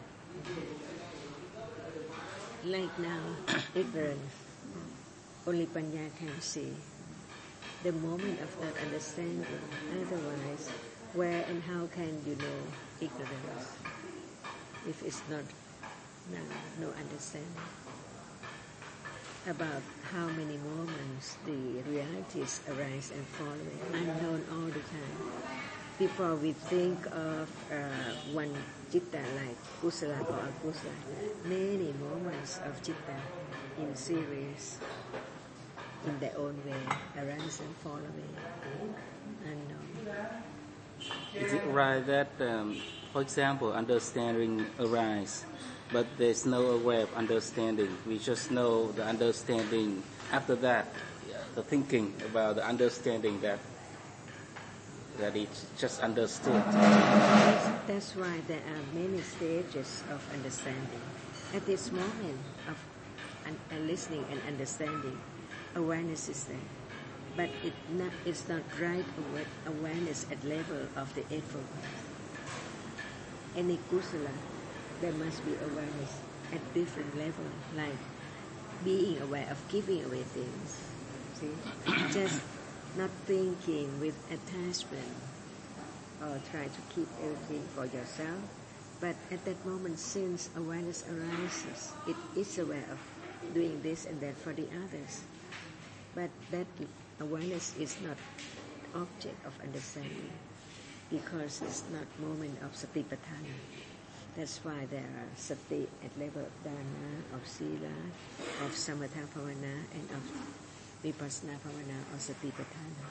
Like now, ignorance. Only Panya can see. The moment of not understanding. Otherwise, where and how can you know ignorance? If it's not no, no understanding. About how many moments the realities arise and fall away, unknown all the time. Before we think of uh, one citta like kusala or akusala, many moments of citta in series, in their own way, arise and fall away, unknown. Is it right that, um, for example, understanding arise, but there's no way of understanding? We just know the understanding. After that, the thinking about the understanding that that it's just understood. That's, that's why there are many stages of understanding. At this moment of un- uh, listening and understanding, awareness is there. But it not, it's not right awa- awareness at level of the Eightfold Path. Any kusala, there must be awareness at different level, like being aware of giving away things. See, just not thinking with attachment or try to keep everything for yourself. But at that moment, since awareness arises, it is aware of doing this and that for the others. But that awareness is not object of understanding because it's not moment of satipatthana. That's why there are sati at level of dana, of sila, of samatha bhavana, and of vipassana bhavana or satipatthana.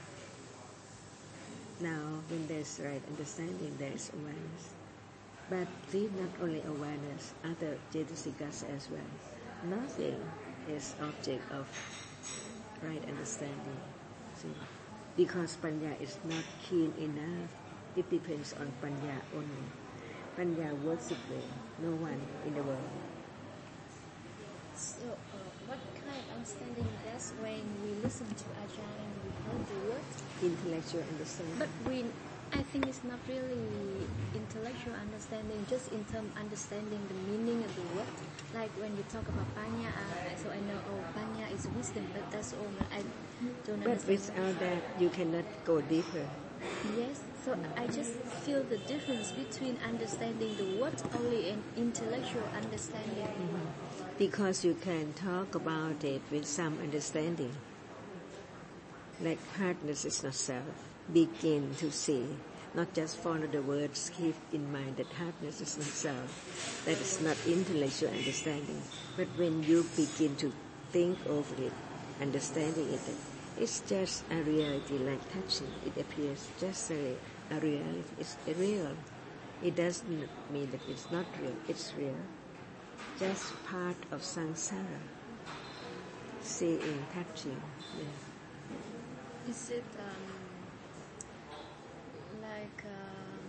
Now, when there's right understanding, there is awareness. But see, not only awareness, other cetasikas as well. Nothing is object of right understanding. See, because panya is not keen enough, it depends on panya only. Panya works it way, no one in the world. So, uh, what kind of understanding that's when we listen to Ajahn and we heard the word? Intellectual understanding. But we, I think it's not really intellectual understanding, just in terms understanding the meaning of the word. Like when you talk about panya, uh, so I know, oh, panya is wisdom, but that's all. I don't But understand. without that, you cannot go deeper. Yes, so I just feel the difference between understanding the word only and intellectual understanding. Mm-hmm. Because you can talk about it with some understanding. Like hardness is not self. Begin to see, not just follow the words, keep in mind that hardness is not self. That is not intellectual understanding. But when you begin to think over it, understanding it, it's just a reality like touching. It appears just a, a reality. It's real. It doesn't mean that it's not real. It's real. Just part of samsara. Seeing, touching. Yeah. Is it um, like um,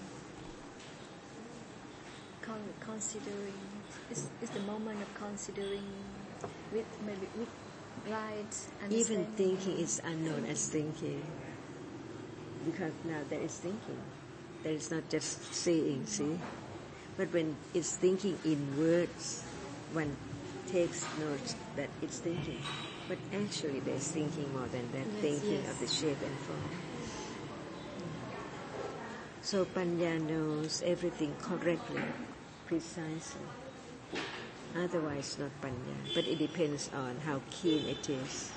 con- considering? Is is the moment of considering with maybe with right understanding? Even thinking is unknown as thinking. Because now there is thinking. There is not just seeing, see? But when it's thinking in words, one takes note that it's thinking. But actually there's thinking more than that, Yes, thinking yes. of the shape and form. So Panya knows everything correctly, precisely. Otherwise not Panya. But it depends on how keen it is.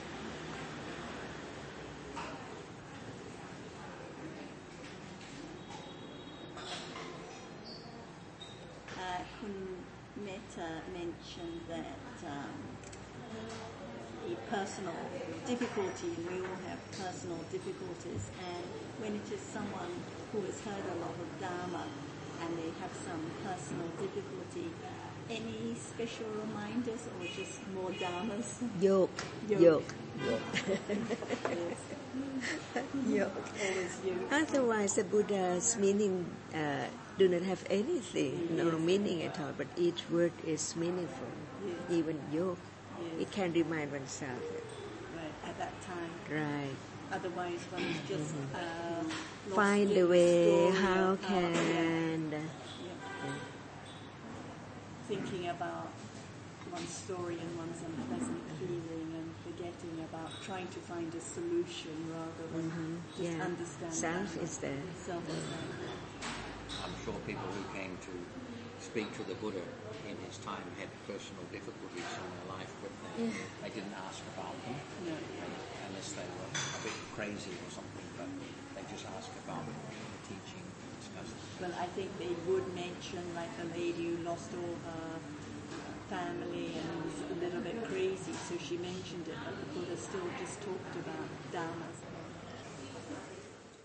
คุณ Metta mentioned that um, the personal difficulty, we all have personal difficulties, and when it is someone who has heard a lot of Dharma, and they have some personal difficulty. Any special reminders or just more dharmas? Yoke. Yoke. Yoke. Yes. Yoke. Always yoke. Otherwise, the Buddha's meaning uh, do not have anything, no Yes. meaning at all, but each word is meaningful. Yes. Even yoke, Yes. it can remind oneself. Right, at that time. Right. Otherwise, one is just uh, lost Find in the way, story how of can... yeah, yeah. Thinking about one's story and one's unpleasant feeling and forgetting about trying to find a solution rather than Mhm, just yeah. understand. Self that. is there. Self is there. I'm sure people who came to speak to the Buddha in his time had personal difficulties in their life, but they, they didn't ask about them No. unless they were a bit crazy or something, but they just asked about the teaching and discussed it. Well, I think they would mention like a lady who lost all her family and was a little bit crazy, so she mentioned it, but the Buddha still just talked about dharmas.